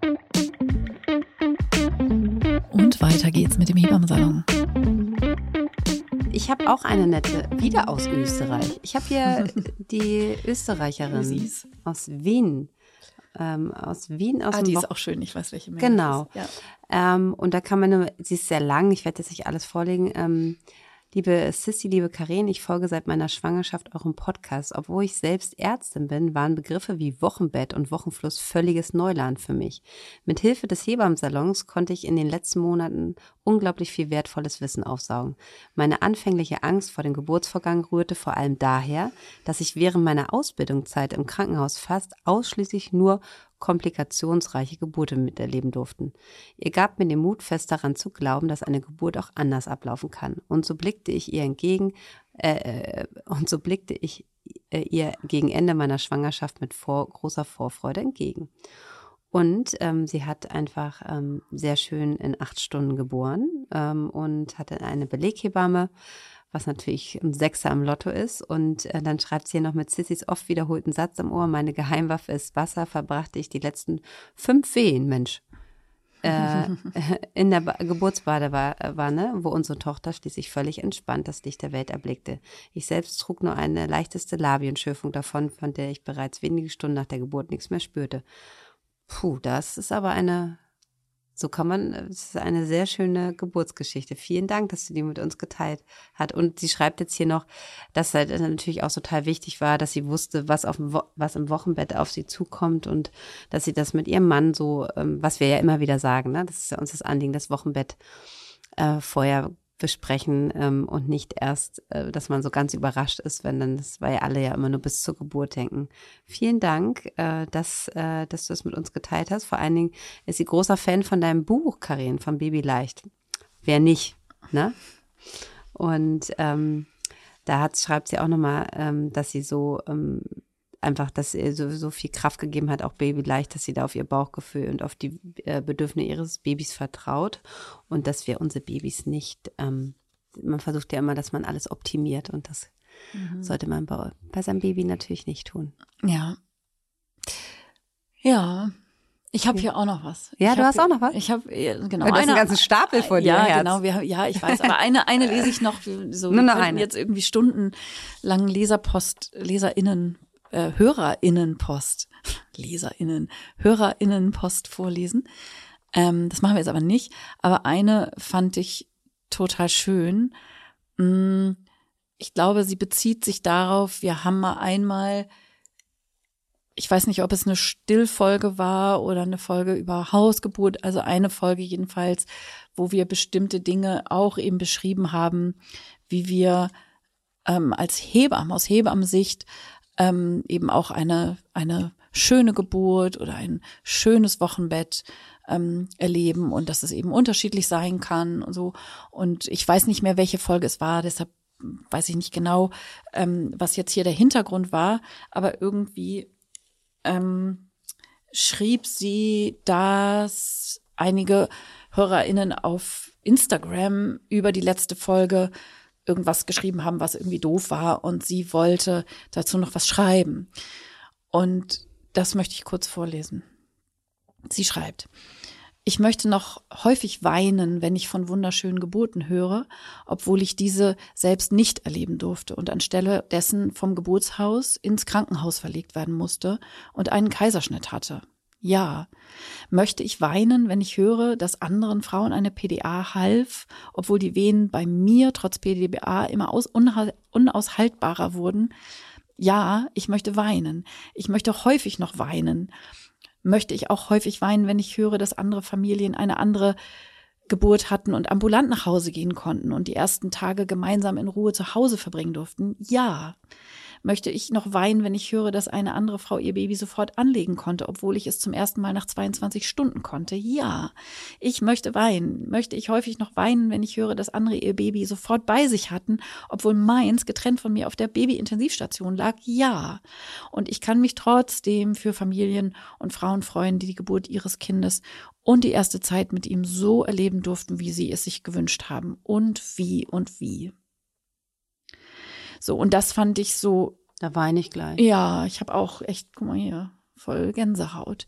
Und weiter geht's mit dem Hebammensalon. Ich habe auch eine nette, wieder aus Österreich. Ich habe hier die Österreicherin aus Wien. Die ist auch schön, ich weiß welche mehr. Genau. Ja. Und da kann man sie ist sehr lang, ich werde jetzt nicht alles vorlegen. Liebe Sissy, liebe Karen, ich folge seit meiner Schwangerschaft eurem Podcast. Obwohl ich selbst Ärztin bin, waren Begriffe wie Wochenbett und Wochenfluss völliges Neuland für mich. Mit Hilfe des Hebammensalons konnte ich in den letzten Monaten unglaublich viel wertvolles Wissen aufsaugen. Meine anfängliche Angst vor dem Geburtsvorgang rührte vor allem daher, dass ich während meiner Ausbildungszeit im Krankenhaus fast ausschließlich nur komplikationsreiche Geburten miterleben durften. Ihr gabt mir den Mut, fest daran zu glauben, dass eine Geburt auch anders ablaufen kann. Und so blickte ich ihr ihr gegen Ende meiner Schwangerschaft mit großer Vorfreude entgegen. Und sie hat einfach sehr schön in 8 Stunden geboren und hatte eine Beleghebamme, was natürlich ein Sechser im Lotto ist. Und dann schreibt sie hier noch mit Sissys oft wiederholten Satz im Ohr: Meine Geheimwaffe ist Wasser, verbrachte ich die letzten 5 Wehen, Mensch, in der Geburtsbadewanne, wo unsere Tochter schließlich völlig entspannt das Licht der Welt erblickte. Ich selbst trug nur eine leichteste Labienschürfung davon, von der ich bereits wenige Stunden nach der Geburt nichts mehr spürte. Puh, das ist aber das ist eine sehr schöne Geburtsgeschichte. Vielen Dank, dass du die mit uns geteilt hast. Und sie schreibt jetzt hier noch, dass halt natürlich auch total wichtig war, dass sie wusste, was im Wochenbett auf sie zukommt und dass sie das mit ihrem Mann so, was wir ja immer wieder sagen, ne, das ist ja uns das Anliegen, das Wochenbett vorher besprechen und nicht erst, dass man so ganz überrascht ist, weil alle ja immer nur bis zur Geburt denken. Vielen Dank, dass du das mit uns geteilt hast. Vor allen Dingen ist sie großer Fan von deinem Buch, Karin, von Baby leicht. Wer nicht, ne? Und schreibt sie auch nochmal, dass sie so einfach, dass ihr so viel Kraft gegeben hat, auch Baby leicht, dass sie da auf ihr Bauchgefühl und auf die Bedürfnisse ihres Babys vertraut und dass wir unsere Babys nicht, man versucht ja immer, dass man alles optimiert und das sollte man bei seinem Baby natürlich nicht tun. Ja. Ja. Ich habe hier auch noch was. Ja, du hast auch noch was? Ich habe, genau. Du hast einen ganzen Stapel vor dir, ja, Herz. Genau. Ich weiß, aber eine lese ich noch. So, nur noch wir eine. Jetzt irgendwie stundenlang Hörerinnenpost vorlesen. Das machen wir jetzt aber nicht. Aber eine fand ich total schön. Ich glaube, sie bezieht sich darauf, wir haben mal einmal, ich weiß nicht, ob es eine Stillfolge war oder eine Folge über Hausgeburt, also eine Folge jedenfalls, wo wir bestimmte Dinge auch eben beschrieben haben, wie wir als Hebammen, aus Hebammensicht eben auch eine schöne Geburt oder ein schönes Wochenbett erleben und dass es eben unterschiedlich sein kann und so. Und ich weiß nicht mehr, welche Folge es war, deshalb weiß ich nicht genau, was jetzt hier der Hintergrund war, aber irgendwie schrieb sie, dass einige HörerInnen auf Instagram über die letzte Folge irgendwas geschrieben haben, was irgendwie doof war und sie wollte dazu noch was schreiben. Und das möchte ich kurz vorlesen. Sie schreibt: Ich möchte noch häufig weinen, wenn ich von wunderschönen Geburten höre, obwohl ich diese selbst nicht erleben durfte und anstelle dessen vom Geburtshaus ins Krankenhaus verlegt werden musste und einen Kaiserschnitt hatte. Ja, möchte ich weinen, wenn ich höre, dass anderen Frauen eine PDA half, obwohl die Wehen bei mir trotz PDA immer unaushaltbarer wurden. Ja, ich möchte weinen. Ich möchte häufig noch weinen. Möchte ich auch häufig weinen, wenn ich höre, dass andere Familien eine andere Geburt hatten und ambulant nach Hause gehen konnten und die ersten Tage gemeinsam in Ruhe zu Hause verbringen durften? Ja. Möchte ich noch weinen, wenn ich höre, dass eine andere Frau ihr Baby sofort anlegen konnte, obwohl ich es zum ersten Mal nach 22 Stunden konnte? Ja. Ich möchte weinen. Möchte ich häufig noch weinen, wenn ich höre, dass andere ihr Baby sofort bei sich hatten, obwohl meins getrennt von mir auf der Baby-Intensivstation lag? Ja. Und ich kann mich trotzdem für Familien und Frauen freuen, die die Geburt ihres Kindes und die erste Zeit mit ihm so erleben durften, wie sie es sich gewünscht haben. Und wie. So, und das fand ich so. Da weine ich gleich. Ja, ich habe auch echt, guck mal hier, voll Gänsehaut.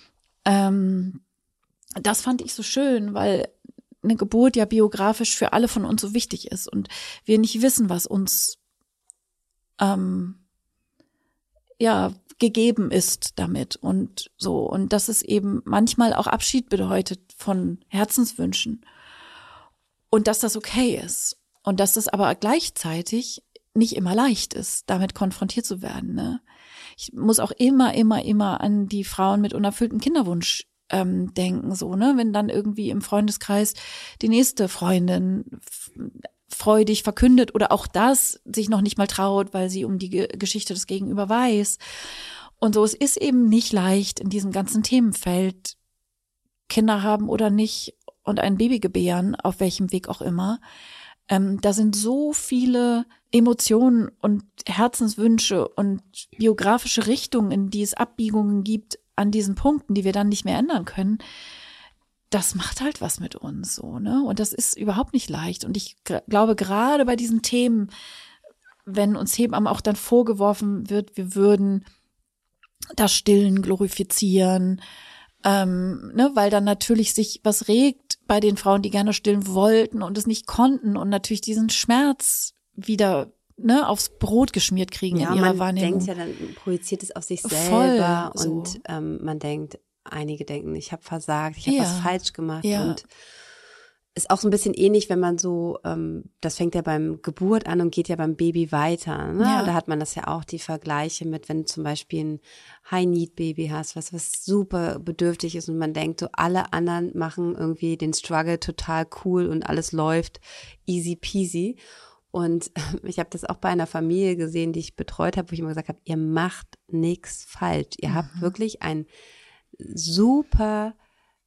Das fand ich so schön, weil eine Geburt ja biografisch für alle von uns so wichtig ist und wir nicht wissen, was uns gegeben ist damit und so. Und dass es eben manchmal auch Abschied bedeutet von Herzenswünschen und dass das okay ist und dass das aber gleichzeitig nicht immer leicht ist, damit konfrontiert zu werden. Ne? Ich muss auch immer an die Frauen mit unerfülltem Kinderwunsch denken, so, ne? Wenn dann irgendwie im Freundeskreis die nächste Freundin freudig verkündet oder auch das sich noch nicht mal traut, weil sie um die Geschichte des Gegenüber weiß. Und so, es ist eben nicht leicht in diesem ganzen Themenfeld, Kinder haben oder nicht und ein Baby gebären, auf welchem Weg auch immer. Da sind so viele Emotionen und Herzenswünsche und biografische Richtungen, in die es Abbiegungen gibt an diesen Punkten, die wir dann nicht mehr ändern können. Das macht halt was mit uns so, ne? Und das ist überhaupt nicht leicht. Und ich glaube, gerade bei diesen Themen, wenn uns Hebammen auch dann vorgeworfen wird, wir würden das Stillen glorifizieren, ne? Weil dann natürlich sich was regt bei den Frauen, die gerne stillen wollten und es nicht konnten und natürlich diesen Schmerz wieder, ne, aufs Brot geschmiert kriegen in ihrer Wahrnehmung. Man denkt ja, dann projiziert es auf sich selber. Voll, und so. Man denkt, einige denken, ich habe versagt, ich habe was falsch gemacht. Ja. Und ist auch so ein bisschen ähnlich, wenn man so, das fängt ja beim Geburt an und geht ja beim Baby weiter. Ne? Ja. Da hat man das ja auch, die Vergleiche mit, wenn du zum Beispiel ein High-Need-Baby hast, was super bedürftig ist und man denkt, so alle anderen machen irgendwie den Struggle total cool und alles läuft easy peasy. Und ich habe das auch bei einer Familie gesehen, die ich betreut habe, wo ich immer gesagt habe, ihr macht nichts falsch. Ihr habt wirklich ein super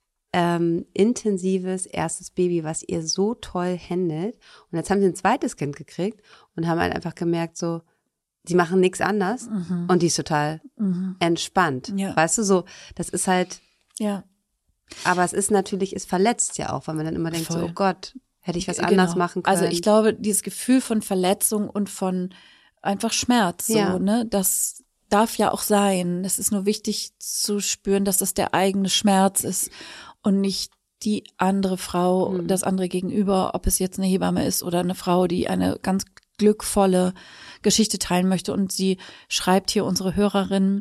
intensives erstes Baby, was ihr so toll handelt. Und jetzt haben sie ein zweites Kind gekriegt und haben halt einfach gemerkt, so, die machen nichts anders und die ist total entspannt. Ja. Weißt du, so, das ist halt, Ja. aber es ist natürlich, es verletzt ja auch, weil man dann immer denkt, so, Voll. oh Gott, hätte ich was anders machen können. Also ich glaube, dieses Gefühl von Verletzung und von einfach Schmerz, so, Ja. ne, das darf ja auch sein. Es ist nur wichtig zu spüren, dass das der eigene Schmerz ist und nicht die andere Frau, das andere Gegenüber, ob es jetzt eine Hebamme ist oder eine Frau, die eine ganz glückvolle Geschichte teilen möchte. Und sie schreibt hier, unsere Hörerin,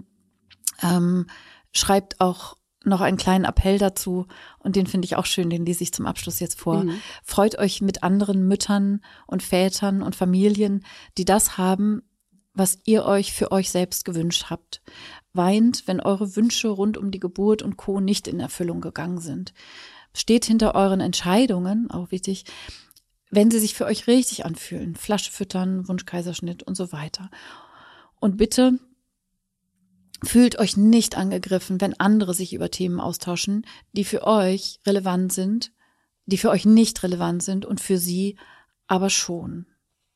schreibt auch noch einen kleinen Appell dazu und den finde ich auch schön, den lese ich zum Abschluss jetzt vor. Freut euch mit anderen Müttern und Vätern und Familien, die das haben, was ihr euch für euch selbst gewünscht habt. Weint, wenn eure Wünsche rund um die Geburt und Co. nicht in Erfüllung gegangen sind. Steht hinter euren Entscheidungen, auch wichtig, wenn sie sich für euch richtig anfühlen. Flasche füttern, Wunschkaiserschnitt und so weiter. Und bitte fühlt euch nicht angegriffen, wenn andere sich über Themen austauschen, die für euch relevant sind, die für euch nicht relevant sind und für sie aber schon.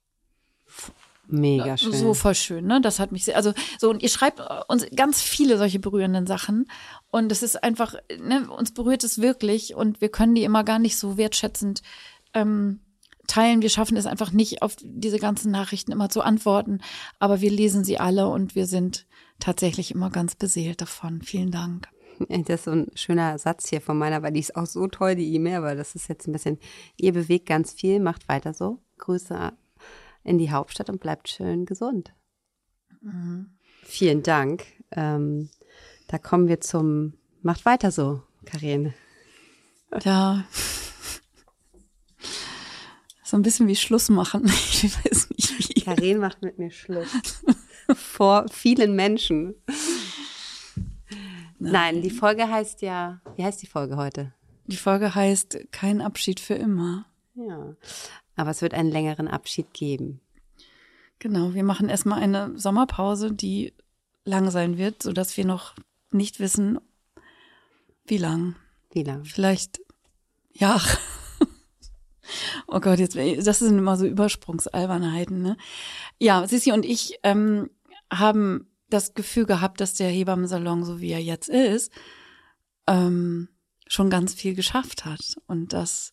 Mega schön. So voll schön, ne? Das hat mich sehr, also so, und ihr schreibt uns ganz viele solche berührenden Sachen und es ist einfach, ne, uns berührt es wirklich und wir können die immer gar nicht so wertschätzend teilen. Wir schaffen es einfach nicht, auf diese ganzen Nachrichten immer zu antworten, aber wir lesen sie alle und wir sind tatsächlich immer ganz beseelt davon. Vielen Dank. Das ist so ein schöner Satz hier von meiner, weil die ist auch so toll, die E-Mail, aber das ist jetzt ein bisschen, ihr bewegt ganz viel, macht weiter so. Grüße in die Hauptstadt und bleibt schön gesund. Vielen Dank. Da kommen wir zum, macht weiter so, Karin. Ja. So ein bisschen wie Schluss machen. Ich weiß nicht wie. Karin macht mit mir Schluss. Vor vielen Menschen. Nein, die Folge heißt ja, wie heißt die Folge heute? Die Folge heißt Kein Abschied für immer. Ja, aber es wird einen längeren Abschied geben. Genau, wir machen erstmal eine Sommerpause, die lang sein wird, sodass wir noch nicht wissen, wie lang. Wie lang? Vielleicht, ja. Oh Gott, jetzt, das sind immer so Übersprungsalbernheiten, ne? Ja, Sissi und ich haben das Gefühl gehabt, dass der Hebammensalon, so wie er jetzt ist, schon ganz viel geschafft hat. Und dass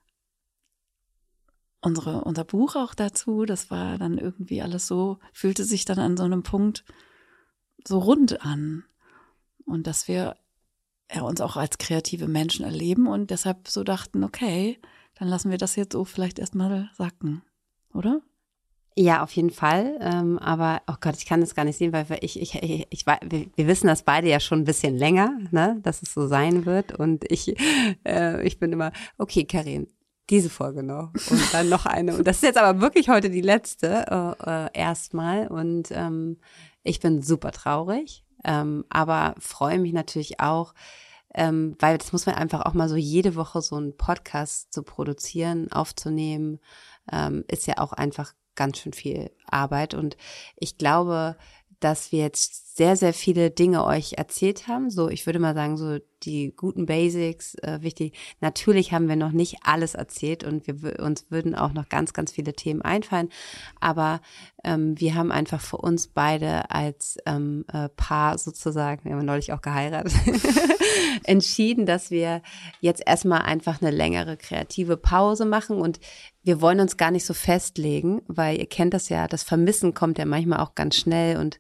unser Buch auch dazu, das war dann irgendwie alles so, fühlte sich dann an so einem Punkt so rund an. Und dass wir uns auch als kreative Menschen erleben und deshalb so dachten, okay, dann lassen wir das jetzt so vielleicht erstmal sacken, oder? Ja, auf jeden Fall. Aber, oh Gott, ich kann das gar nicht sehen, weil wir wissen das beide ja schon ein bisschen länger, ne, dass es so sein wird. Und ich bin immer, okay, Karin, diese Folge noch und dann noch eine. Und das ist jetzt aber wirklich heute die letzte erstmal. Und ich bin super traurig, aber freue mich natürlich auch, weil das muss man einfach auch mal so jede Woche so einen Podcast zu produzieren, aufzunehmen, ist ja auch einfach ganz schön viel Arbeit. Und ich glaube, dass wir jetzt sehr, sehr viele Dinge euch erzählt haben. So, ich würde mal sagen, so die guten Basics, wichtig. Natürlich haben wir noch nicht alles erzählt und uns würden auch noch ganz, ganz viele Themen einfallen. Aber wir haben einfach für uns beide als Paar sozusagen, wir haben neulich auch geheiratet, entschieden, dass wir jetzt erstmal einfach eine längere kreative Pause machen und wir wollen uns gar nicht so festlegen, weil ihr kennt das ja, das Vermissen kommt ja manchmal auch ganz schnell und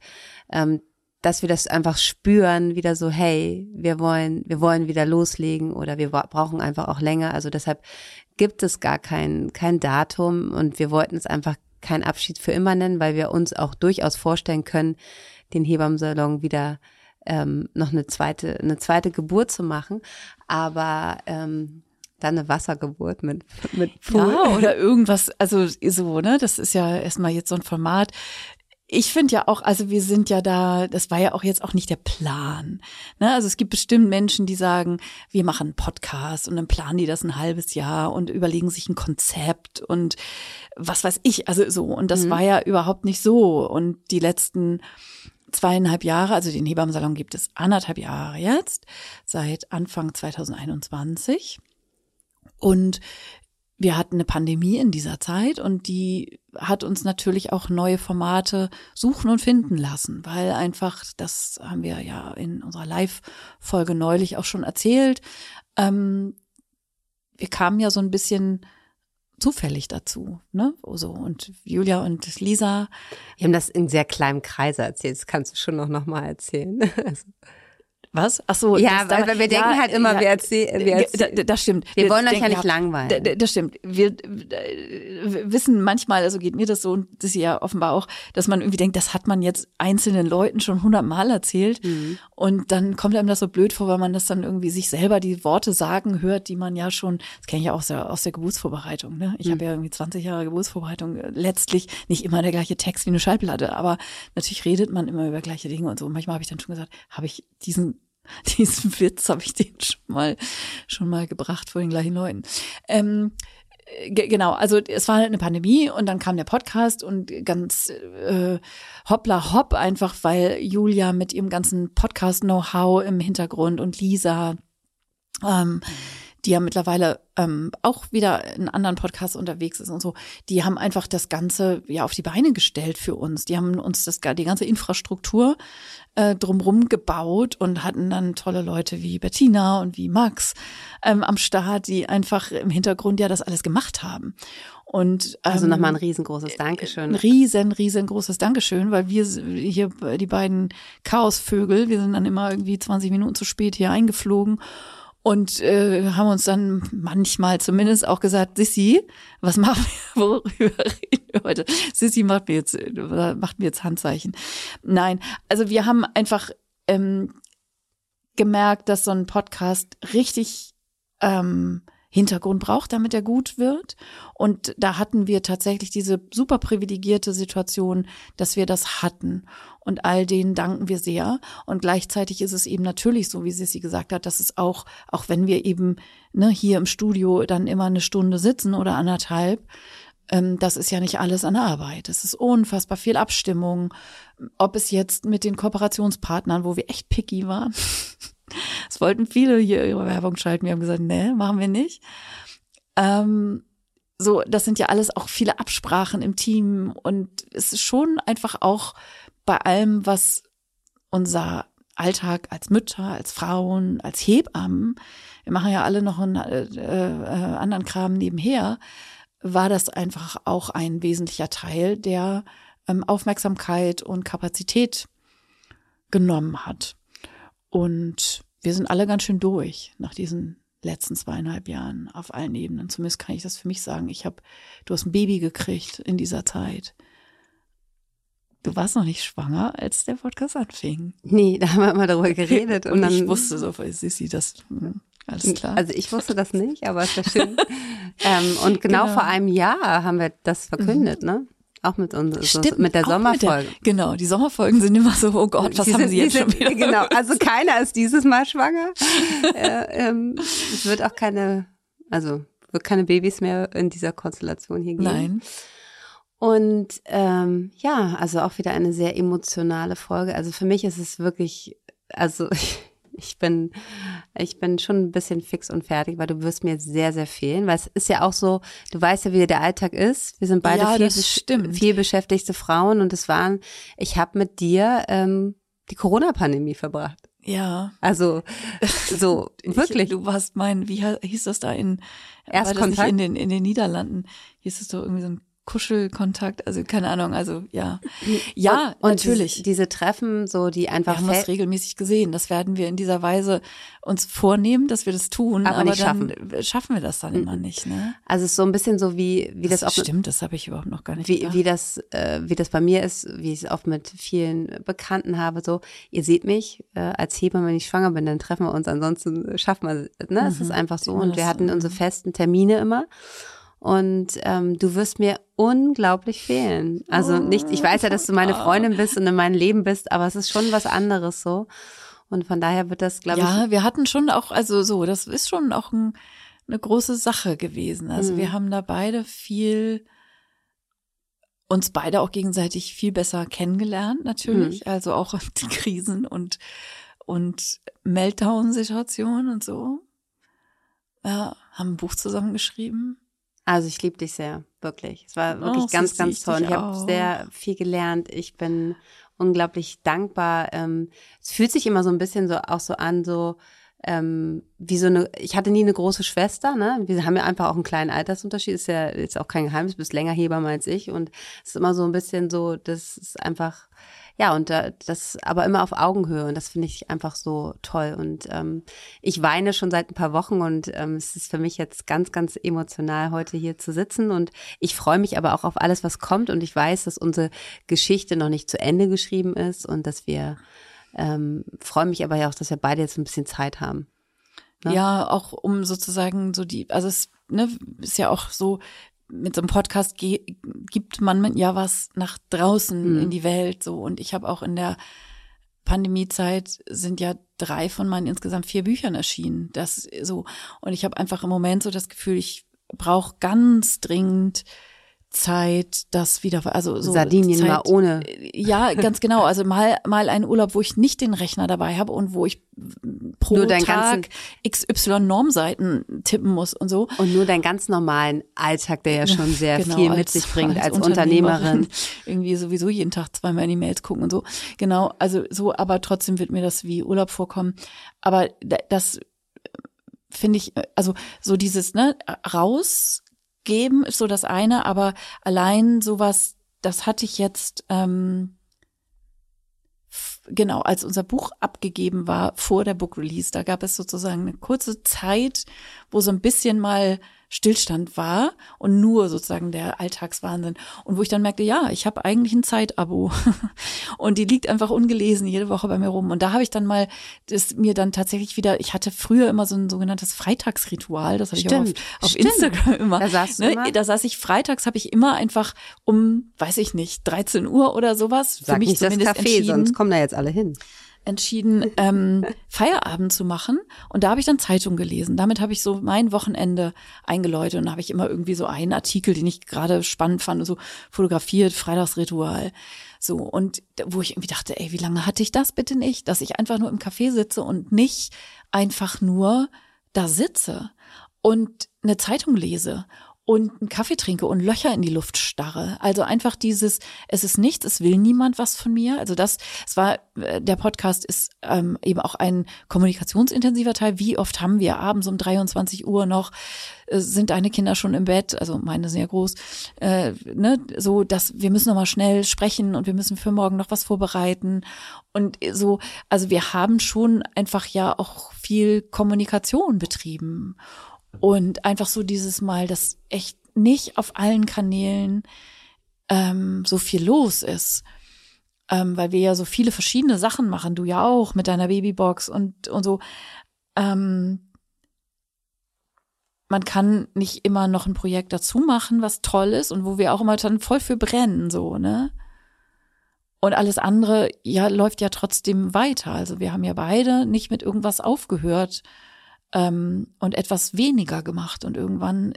dass wir das einfach spüren, wieder so, hey, wir wollen wieder loslegen oder wir brauchen einfach auch länger. Also deshalb gibt es gar kein Datum und wir wollten es einfach keinen Abschied für immer nennen, weil wir uns auch durchaus vorstellen können, den Hebammsalon wieder noch eine zweite Geburt zu machen. Aber dann eine Wassergeburt mit Pool. Ja, oder irgendwas, also so, ne, das ist ja erstmal jetzt so ein Format. Ich finde ja auch, also wir sind ja da, das war ja auch jetzt auch nicht der Plan. Ne? Also es gibt bestimmt Menschen, die sagen, wir machen einen Podcast und dann planen die das ein halbes Jahr und überlegen sich ein Konzept und was weiß ich, also so. Und das war ja überhaupt nicht so. Und die letzten 2,5 Jahre, also den Hebammsalon gibt es 1,5 Jahre jetzt, seit Anfang 2021. Und wir hatten eine Pandemie in dieser Zeit und die hat uns natürlich auch neue Formate suchen und finden lassen, weil einfach, das haben wir ja in unserer Live-Folge neulich auch schon erzählt, wir kamen ja so ein bisschen zufällig dazu, ne? So, und Julia und Lisa. Wir haben das in sehr kleinem Kreise erzählt, das kannst du schon noch mal erzählen. Also. Was? Ach so. Ja, weil wir denken halt immer, wir erzählen. Das stimmt. Wir wollen euch ja nicht langweilen. Das stimmt. Wir wissen manchmal, also geht mir das so, und das ist ja offenbar auch, dass man irgendwie denkt, das hat man jetzt einzelnen Leuten schon 100-mal erzählt. Mhm. Und dann kommt einem das so blöd vor, weil man das dann irgendwie sich selber die Worte sagen hört, die man ja schon, das kenne ich ja auch aus der Geburtsvorbereitung, ne? Ich habe ja irgendwie 20 Jahre Geburtsvorbereitung, letztlich nicht immer der gleiche Text wie eine Schallplatte, aber natürlich redet man immer über gleiche Dinge und so. Und manchmal habe ich dann schon gesagt, habe ich diesen Witz habe ich den schon mal gebracht vor den gleichen Leuten. Genau, also es war eine Pandemie und dann kam der Podcast und ganz hoppla hopp einfach, weil Julia mit ihrem ganzen Podcast-Know-how im Hintergrund und Lisa, die ja mittlerweile auch wieder in anderen Podcasts unterwegs ist und so, die haben einfach das Ganze ja auf die Beine gestellt für uns. Die haben uns die ganze Infrastruktur drumherum gebaut und hatten dann tolle Leute wie Bettina und wie Max am Start, die einfach im Hintergrund ja das alles gemacht haben. Und also nochmal ein riesengroßes Dankeschön. Ein riesengroßes Dankeschön, weil wir hier, die beiden Chaosvögel, wir sind dann immer irgendwie 20 Minuten zu spät hier eingeflogen und haben uns dann manchmal zumindest auch gesagt, Sissi, was machen wir, worüber reden wir heute? Sissi macht mir jetzt Handzeichen. Nein, also wir haben einfach gemerkt, dass so ein Podcast richtig Hintergrund braucht, damit er gut wird. Und da hatten wir tatsächlich diese super privilegierte Situation, dass wir das hatten. Und all denen danken wir sehr. Und gleichzeitig ist es eben natürlich so, wie Sissi gesagt hat, dass es auch wenn wir eben hier im Studio dann immer 1 Stunde sitzen oder 1,5, das ist ja nicht alles an Arbeit. Es ist unfassbar viel Abstimmung. Ob es jetzt mit den Kooperationspartnern, wo wir echt picky waren. Es wollten viele hier ihre Werbung schalten. Wir haben gesagt, nee, machen wir nicht. So, das sind ja alles auch viele Absprachen im Team. Und es ist schon einfach auch bei allem, was unser Alltag als Mütter, als Frauen, als Hebammen, wir machen ja alle noch einen anderen Kram nebenher, war das einfach auch ein wesentlicher Teil, der Aufmerksamkeit und Kapazität genommen hat. Und wir sind alle ganz schön durch nach diesen letzten 2,5 Jahren auf allen Ebenen. Zumindest kann ich das für mich sagen. Du hast ein Baby gekriegt in dieser Zeit. Du warst noch nicht schwanger, als der Podcast anfing. Nee, da haben wir immer darüber geredet. Und dann, ich wusste so, Sissi, das, alles klar. Also ich wusste das nicht, aber es war schön. Und genau vor einem Jahr haben wir das verkündet, ne? Auch mit uns, Stimmt, mit der Sommerfolge. Genau, die Sommerfolgen sind immer so, oh Gott, was haben sie jetzt schon wieder? Genau, also keiner ist dieses Mal schwanger. Es wird auch keine Babys mehr in dieser Konstellation hier geben. Nein. Und also auch wieder eine sehr emotionale Folge. Also für mich ist es wirklich, also ich bin schon ein bisschen fix und fertig, weil du wirst mir sehr, sehr fehlen, weil es ist ja auch so, du weißt ja, wie der Alltag ist. Wir sind beide viel beschäftigte Frauen und ich habe mit dir die Corona-Pandemie verbracht. Ja. Also so wirklich. Du warst wie hieß das da Erstkontakt? In den Niederlanden? Hieß es doch irgendwie so ein Kuschelkontakt, also keine Ahnung, also ja. Ja, und natürlich. Diese Treffen, so die einfach. Wir haben das regelmäßig gesehen. Das werden wir in dieser Weise uns vornehmen, dass wir das tun, aber dann schaffen wir das dann immer nicht, ne? Also es ist so ein bisschen so wie das auch. Stimmt, das habe ich überhaupt noch gar nicht gedacht. Wie das bei mir ist, wie ich es oft mit vielen Bekannten habe, so, ihr seht mich als Hebamme, wenn ich schwanger bin, dann treffen wir uns, ansonsten schaffen wir, ne? Es ist einfach so. Und wir hatten unsere festen Termine immer. Und du wirst mir unglaublich fehlen. Also nicht, ich weiß ja, dass du meine Freundin bist und in meinem Leben bist, aber es ist schon was anderes so. Und von daher wird das, glaube ich. Ja, wir hatten schon auch, also so, das ist schon auch eine große Sache gewesen. Also wir haben da uns beide auch gegenseitig viel besser kennengelernt, natürlich. Also auch die Krisen und Meltdown-Situationen und so. Ja, haben ein Buch zusammengeschrieben. Also ich liebe dich sehr, wirklich. Es war wirklich ganz, ganz toll. Ich habe sehr viel gelernt. Ich bin unglaublich dankbar. Es fühlt sich immer so ein bisschen so auch so an, so wie so ich hatte nie eine große Schwester, ne? Wir haben ja einfach auch einen kleinen Altersunterschied, ist ja jetzt auch kein Geheimnis, du bist länger Hebamme als ich und es ist immer so ein bisschen so, das ist einfach, ja, und das aber immer auf Augenhöhe und das finde ich einfach so toll und ich weine schon seit ein paar Wochen und es ist für mich jetzt ganz, ganz emotional, heute hier zu sitzen und ich freue mich aber auch auf alles, was kommt und ich weiß, dass unsere Geschichte noch nicht zu Ende geschrieben ist und dass wir freue mich aber ja auch, dass wir beide jetzt ein bisschen Zeit haben. Ne? Ja, auch um sozusagen so also es ist ja auch so, mit so einem Podcast gibt man ja was nach draußen in die Welt so und ich habe auch in der Pandemiezeit sind ja 3 von meinen insgesamt 4 Büchern erschienen, das so und ich habe einfach im Moment so das Gefühl, ich brauche ganz dringend Zeit, das wieder, also so Sardinien Zeit, mal ohne. Ja, ganz genau. Also mal einen Urlaub, wo ich nicht den Rechner dabei habe und wo ich pro nur Tag XY Normseiten tippen muss und so. Und nur deinen ganz normalen Alltag, der ja schon sehr viel mit sich bringt als Unternehmerin. Irgendwie sowieso jeden Tag 2-mal in die Mails gucken und so. Genau, also so, aber trotzdem wird mir das wie Urlaub vorkommen. Aber das finde ich, also so dieses, rausgeben ist so das eine, aber allein sowas, das hatte ich jetzt, genau, als unser Buch abgegeben war vor der Book Release, da gab es sozusagen eine kurze Zeit, wo so ein bisschen mal Stillstand war und nur sozusagen der Alltagswahnsinn. Und wo ich dann merkte, ja, ich habe eigentlich ein Zeitabo und die liegt einfach ungelesen jede Woche bei mir rum. Und da habe ich dann mal das mir dann tatsächlich wieder, ich hatte früher immer so ein sogenanntes Freitagsritual, das habe ich auch auf Instagram immer. Da saß du immer? Da saß ich freitags, habe ich immer einfach um, weiß ich nicht, 13 Uhr oder sowas. Sag für mich nicht das Café, sonst kommen da jetzt alle hin. Entschieden, Feierabend zu machen. Und da habe ich dann Zeitung gelesen. Damit habe ich so mein Wochenende eingeläutet. Und da habe ich immer irgendwie so einen Artikel, den ich gerade spannend fand, so fotografiert, Freitagsritual. So, und wo ich irgendwie dachte, ey, wie lange hatte ich das bitte nicht? Dass ich einfach nur im Café sitze und nicht einfach nur da sitze und eine Zeitung lese und einen Kaffee trinke und Löcher in die Luft starre. Also einfach dieses, es ist nichts, es will niemand was von mir. Also der Podcast ist eben auch ein kommunikationsintensiver Teil. Wie oft haben wir abends um 23 Uhr noch, sind deine Kinder schon im Bett, also meine sind ja groß, so, dass wir müssen noch mal schnell sprechen und wir müssen für morgen noch was vorbereiten. Und so, also wir haben schon einfach ja auch viel Kommunikation betrieben. Und einfach so dieses Mal, dass echt nicht auf allen Kanälen so viel los ist, weil wir ja so viele verschiedene Sachen machen, du ja auch mit deiner Babybox und so. man kann nicht immer noch ein Projekt dazu machen, was toll ist und wo wir auch immer dann voll für brennen, so, ne? Und alles andere, ja, läuft ja trotzdem weiter. Also wir haben ja beide nicht mit irgendwas aufgehört und etwas weniger gemacht. Und irgendwann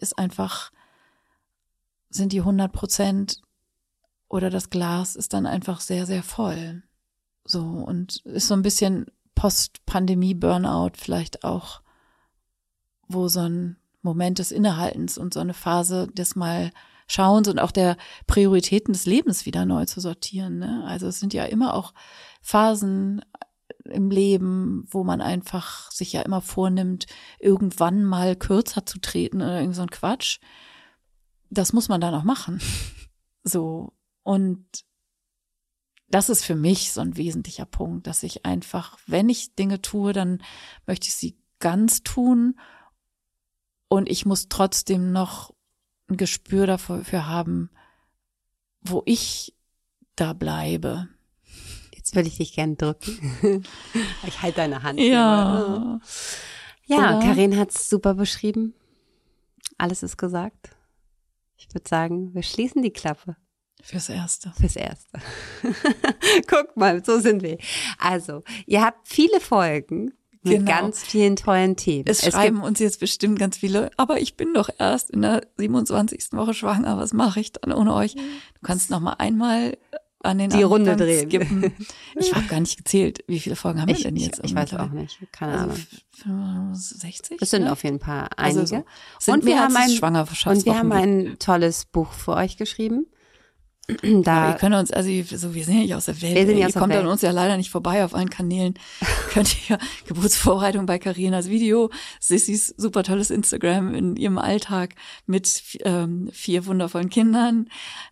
sind die 100% oder das Glas ist dann einfach sehr, sehr voll. So, und ist so ein bisschen Post-Pandemie-Burnout vielleicht auch, wo so ein Moment des Innehaltens und so eine Phase des mal Schauens und auch der Prioritäten des Lebens wieder neu zu sortieren, ne? Also es sind ja immer auch Phasen im Leben, wo man einfach sich ja immer vornimmt, irgendwann mal kürzer zu treten oder irgend so ein Quatsch. Das muss man dann auch machen. So. Und das ist für mich so ein wesentlicher Punkt, dass ich einfach, wenn ich Dinge tue, dann möchte ich sie ganz tun. Und ich muss trotzdem noch ein Gespür dafür haben, wo ich da bleibe. Jetzt würde ich dich gern drücken. Ich halte deine Hand. Ja. Ja, Karin hat es super beschrieben. Alles ist gesagt. Ich würde sagen, wir schließen die Klappe. Fürs Erste. Guck mal, so sind wir. Also, ihr habt viele Folgen mit ganz vielen tollen Themen. Es schreiben uns jetzt bestimmt ganz viele, aber ich bin doch erst in der 27. Woche schwanger, was mache ich dann ohne euch? Du kannst noch mal einmal an den die Runde drehen. Skippen. Ich habe gar nicht gezählt, wie viele Folgen haben wir denn jetzt? Ich weiß auch nicht, keine Ahnung. 60? Es sind auf jeden Fall einige. Also und wir haben ein tolles Buch für euch geschrieben. Da ihr könnt uns, also wir sind ja nicht aus der Welt. Ihr kommt an uns ja leider nicht vorbei auf allen Kanälen. Könnt ihr Geburtsvorbereitung bei Carinas Video, Sissys super tolles Instagram in ihrem Alltag mit 4 wundervollen Kindern.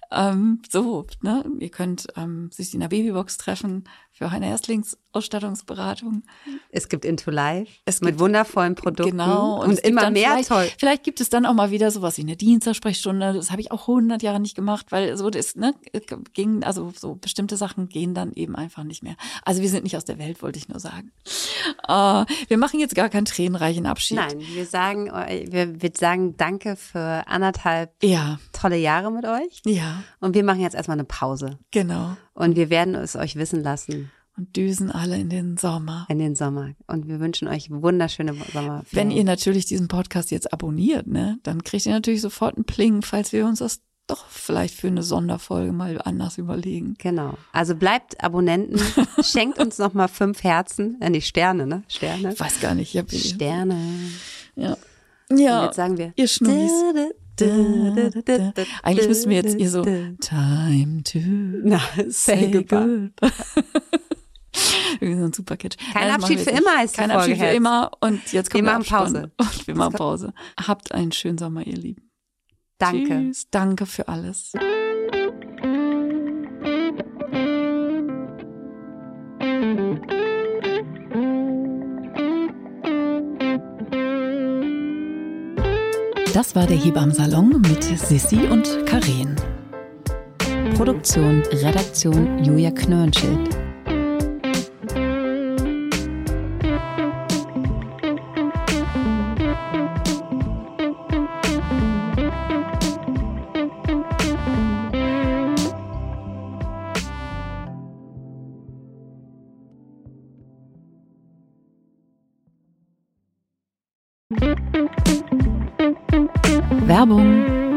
Ihr könnt sich in der Babybox treffen für eine Erstlingsausstattungsberatung. Es gibt Into Life mit wundervollen Produkten. Genau. Und immer mehr toll. Vielleicht gibt es dann auch mal wieder sowas wie eine Dienstagssprechstunde. Das habe ich auch 100 Jahre nicht gemacht, weil so so bestimmte Sachen gehen dann eben einfach nicht mehr. Also wir sind nicht aus der Welt, wollte ich nur sagen. Wir machen jetzt gar keinen tränenreichen Abschied. Nein, wir sagen danke für 1,5 tolle Jahre mit euch. Ja. Und wir machen jetzt erstmal eine Pause. Genau. Und wir werden es euch wissen lassen. Und düsen alle in den Sommer. Und wir wünschen euch wunderschöne Sommerferien. Wenn ihr natürlich diesen Podcast jetzt abonniert, ne, dann kriegt ihr natürlich sofort einen Pling, falls wir uns das doch vielleicht für eine Sonderfolge mal anders überlegen. Genau. Also bleibt Abonnenten, schenkt uns noch mal 5 Herzen, nicht Sterne, ne? Sterne. Ich weiß gar nicht. Sterne. Ja. Und jetzt sagen wir. Ihr Schnubbis. Eigentlich müssten wir jetzt so Time to say goodbye. Irgendwie so ein super Kitsch. Kein Abschied für immer heißt die Folge. Kein Abschied für immer. Und jetzt kommen wir machen Pause. Und wir machen Pause. Habt einen schönen Sommer, ihr Lieben. Danke. Tschüss. Danke für alles. Das war der Hebammsalon mit Sissi und Karin. Produktion, Redaktion Julia Knörnschild. Werbung.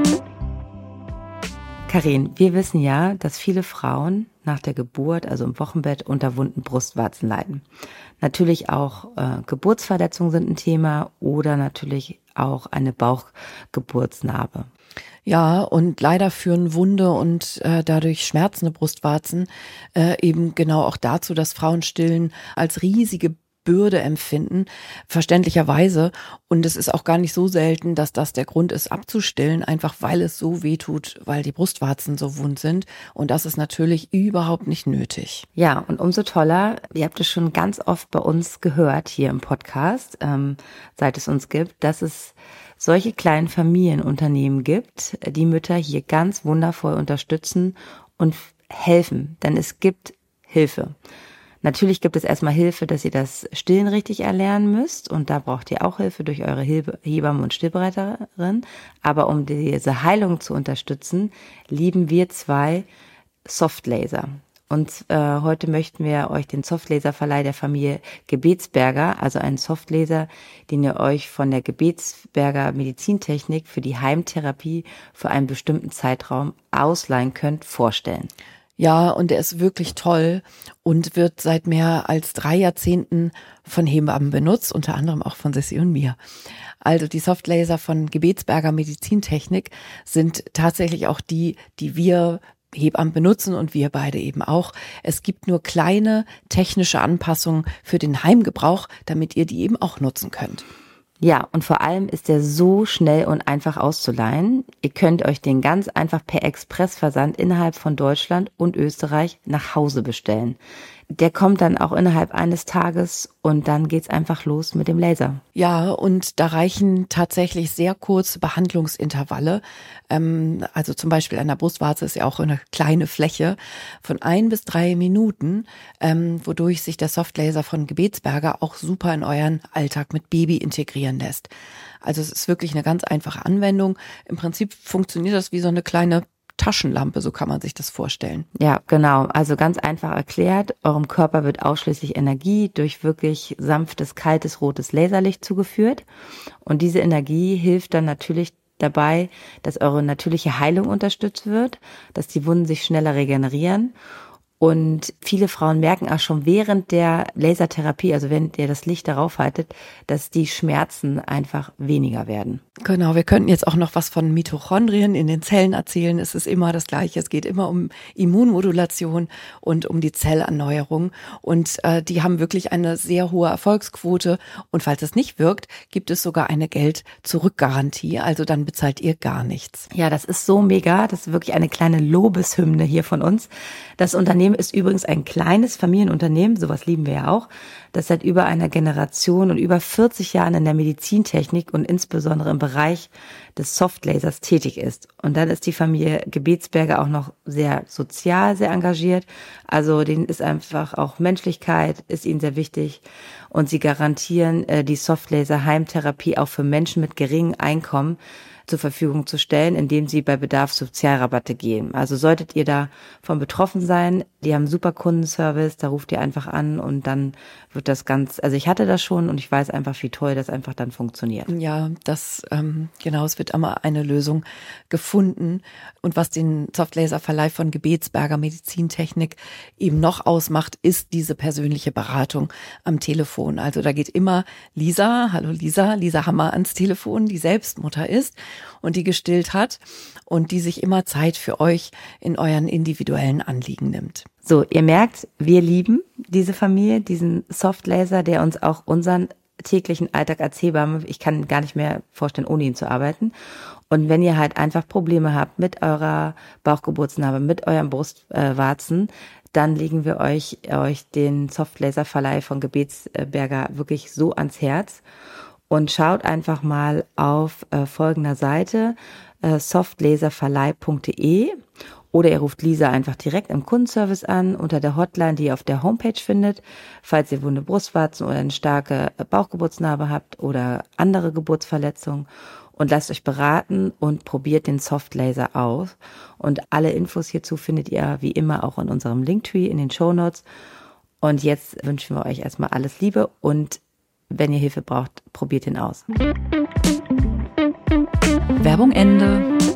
Karin, wir wissen ja, dass viele Frauen nach der Geburt, also im Wochenbett, unter wunden Brustwarzen leiden. Natürlich auch Geburtsverletzungen sind ein Thema oder natürlich auch eine Bauchgeburtsnarbe. Ja, und leider führen wunde und dadurch schmerzende Brustwarzen eben genau auch dazu, dass Frauen Stillen als riesige Bürde empfinden, verständlicherweise. Und es ist auch gar nicht so selten, dass das der Grund ist, abzustillen, einfach weil es so weh tut, weil die Brustwarzen so wund sind. Und das ist natürlich überhaupt nicht nötig. Ja, und umso toller, ihr habt es schon ganz oft bei uns gehört hier im Podcast, seit es uns gibt, dass es solche kleinen Familienunternehmen gibt, die Mütter hier ganz wundervoll unterstützen und helfen, denn es gibt Hilfe. Natürlich gibt es erstmal Hilfe, dass ihr das Stillen richtig erlernen müsst und da braucht ihr auch Hilfe durch eure Hebamme und Stillberaterin. Aber um diese Heilung zu unterstützen, lieben wir 2 Softlaser. Und heute möchten wir euch den Softlaser-Verleih der Familie Gebetsberger, also einen Softlaser, den ihr euch von der Gebetsberger Medizintechnik für die Heimtherapie für einen bestimmten Zeitraum ausleihen könnt, vorstellen. Ja, und er ist wirklich toll und wird seit mehr als 3 Jahrzehnten von Hebammen benutzt, unter anderem auch von Sissi und mir. Also die Softlaser von Gebetsberger Medizintechnik sind tatsächlich auch die wir Hebammen benutzen und wir beide eben auch. Es gibt nur kleine technische Anpassungen für den Heimgebrauch, damit ihr die eben auch nutzen könnt. Ja, und vor allem ist der so schnell und einfach auszuleihen. Ihr könnt euch den ganz einfach per Expressversand innerhalb von Deutschland und Österreich nach Hause bestellen. Der kommt dann auch innerhalb eines Tages und dann geht's einfach los mit dem Laser. Ja, und da reichen tatsächlich sehr kurze Behandlungsintervalle. Also zum Beispiel an der Brustwarze ist ja auch eine kleine Fläche von 1 bis 3 Minuten, wodurch sich der Softlaser von Gebetsberger auch super in euren Alltag mit Baby integrieren lässt. Also es ist wirklich eine ganz einfache Anwendung. Im Prinzip funktioniert das wie so eine kleine Taschenlampe, so kann man sich das vorstellen. Ja, genau. Also ganz einfach erklärt, eurem Körper wird ausschließlich Energie durch wirklich sanftes, kaltes, rotes Laserlicht zugeführt. Und diese Energie hilft dann natürlich dabei, dass eure natürliche Heilung unterstützt wird, dass die Wunden sich schneller regenerieren. Und viele Frauen merken auch schon während der Lasertherapie, also wenn ihr das Licht darauf haltet, dass die Schmerzen einfach weniger werden. Genau, wir könnten jetzt auch noch was von Mitochondrien in den Zellen erzählen. Es ist immer das Gleiche. Es geht immer um Immunmodulation und um die Zellerneuerung. Und die haben wirklich eine sehr hohe Erfolgsquote. Und falls es nicht wirkt, gibt es sogar eine Geld-Zurück-Garantie. Also dann bezahlt ihr gar nichts. Ja, das ist so mega. Das ist wirklich eine kleine Lobeshymne hier von uns. Das Unternehmen ist übrigens ein kleines Familienunternehmen, sowas lieben wir ja auch, das seit über einer Generation und über 40 Jahren in der Medizintechnik und insbesondere im Bereich des Softlasers tätig ist. Und dann ist die Familie Gebetsberger auch noch sehr sozial, sehr engagiert. Also denen ist einfach auch Menschlichkeit, ist ihnen sehr wichtig. Und sie garantieren die Softlaser-Heimtherapie auch für Menschen mit geringem Einkommen zur Verfügung zu stellen, indem sie bei Bedarf Sozialrabatte geben. Also solltet ihr davon betroffen sein, die haben super Kundenservice, da ruft ihr einfach an und dann wird das also ich hatte das schon und ich weiß einfach, wie toll das einfach dann funktioniert. Ja, genau, es wird immer eine Lösung gefunden. Und was den Softlaser-Verleih von Gebetsberger Medizintechnik eben noch ausmacht, ist diese persönliche Beratung am Telefon. Also da geht immer Lisa Hammer ans Telefon, die selbst Mutter ist und die gestillt hat und die sich immer Zeit für euch in euren individuellen Anliegen nimmt. So, ihr merkt, wir lieben diese Familie, diesen Softlaser, der uns auch unseren täglichen Alltag als Hebamme, ich kann gar nicht mehr vorstellen, ohne ihn zu arbeiten. Und wenn ihr halt einfach Probleme habt mit eurer Bauchgeburtsnarbe, mit euren Brustwarzen, dann legen wir euch den Softlaser-Verleih von Gebetsberger wirklich so ans Herz. Und schaut einfach mal auf folgender Seite, softlaserverleih.de, oder ihr ruft Lisa einfach direkt im Kundenservice an, unter der Hotline, die ihr auf der Homepage findet, falls ihr wunde Brustwarzen oder eine starke Bauchgeburtsnarbe habt oder andere Geburtsverletzungen. Und lasst euch beraten und probiert den Softlaser aus. Und alle Infos hierzu findet ihr wie immer auch in unserem Linktree in den Shownotes. Und jetzt wünschen wir euch erstmal alles Liebe und wenn ihr Hilfe braucht, probiert ihn aus. Werbung Ende.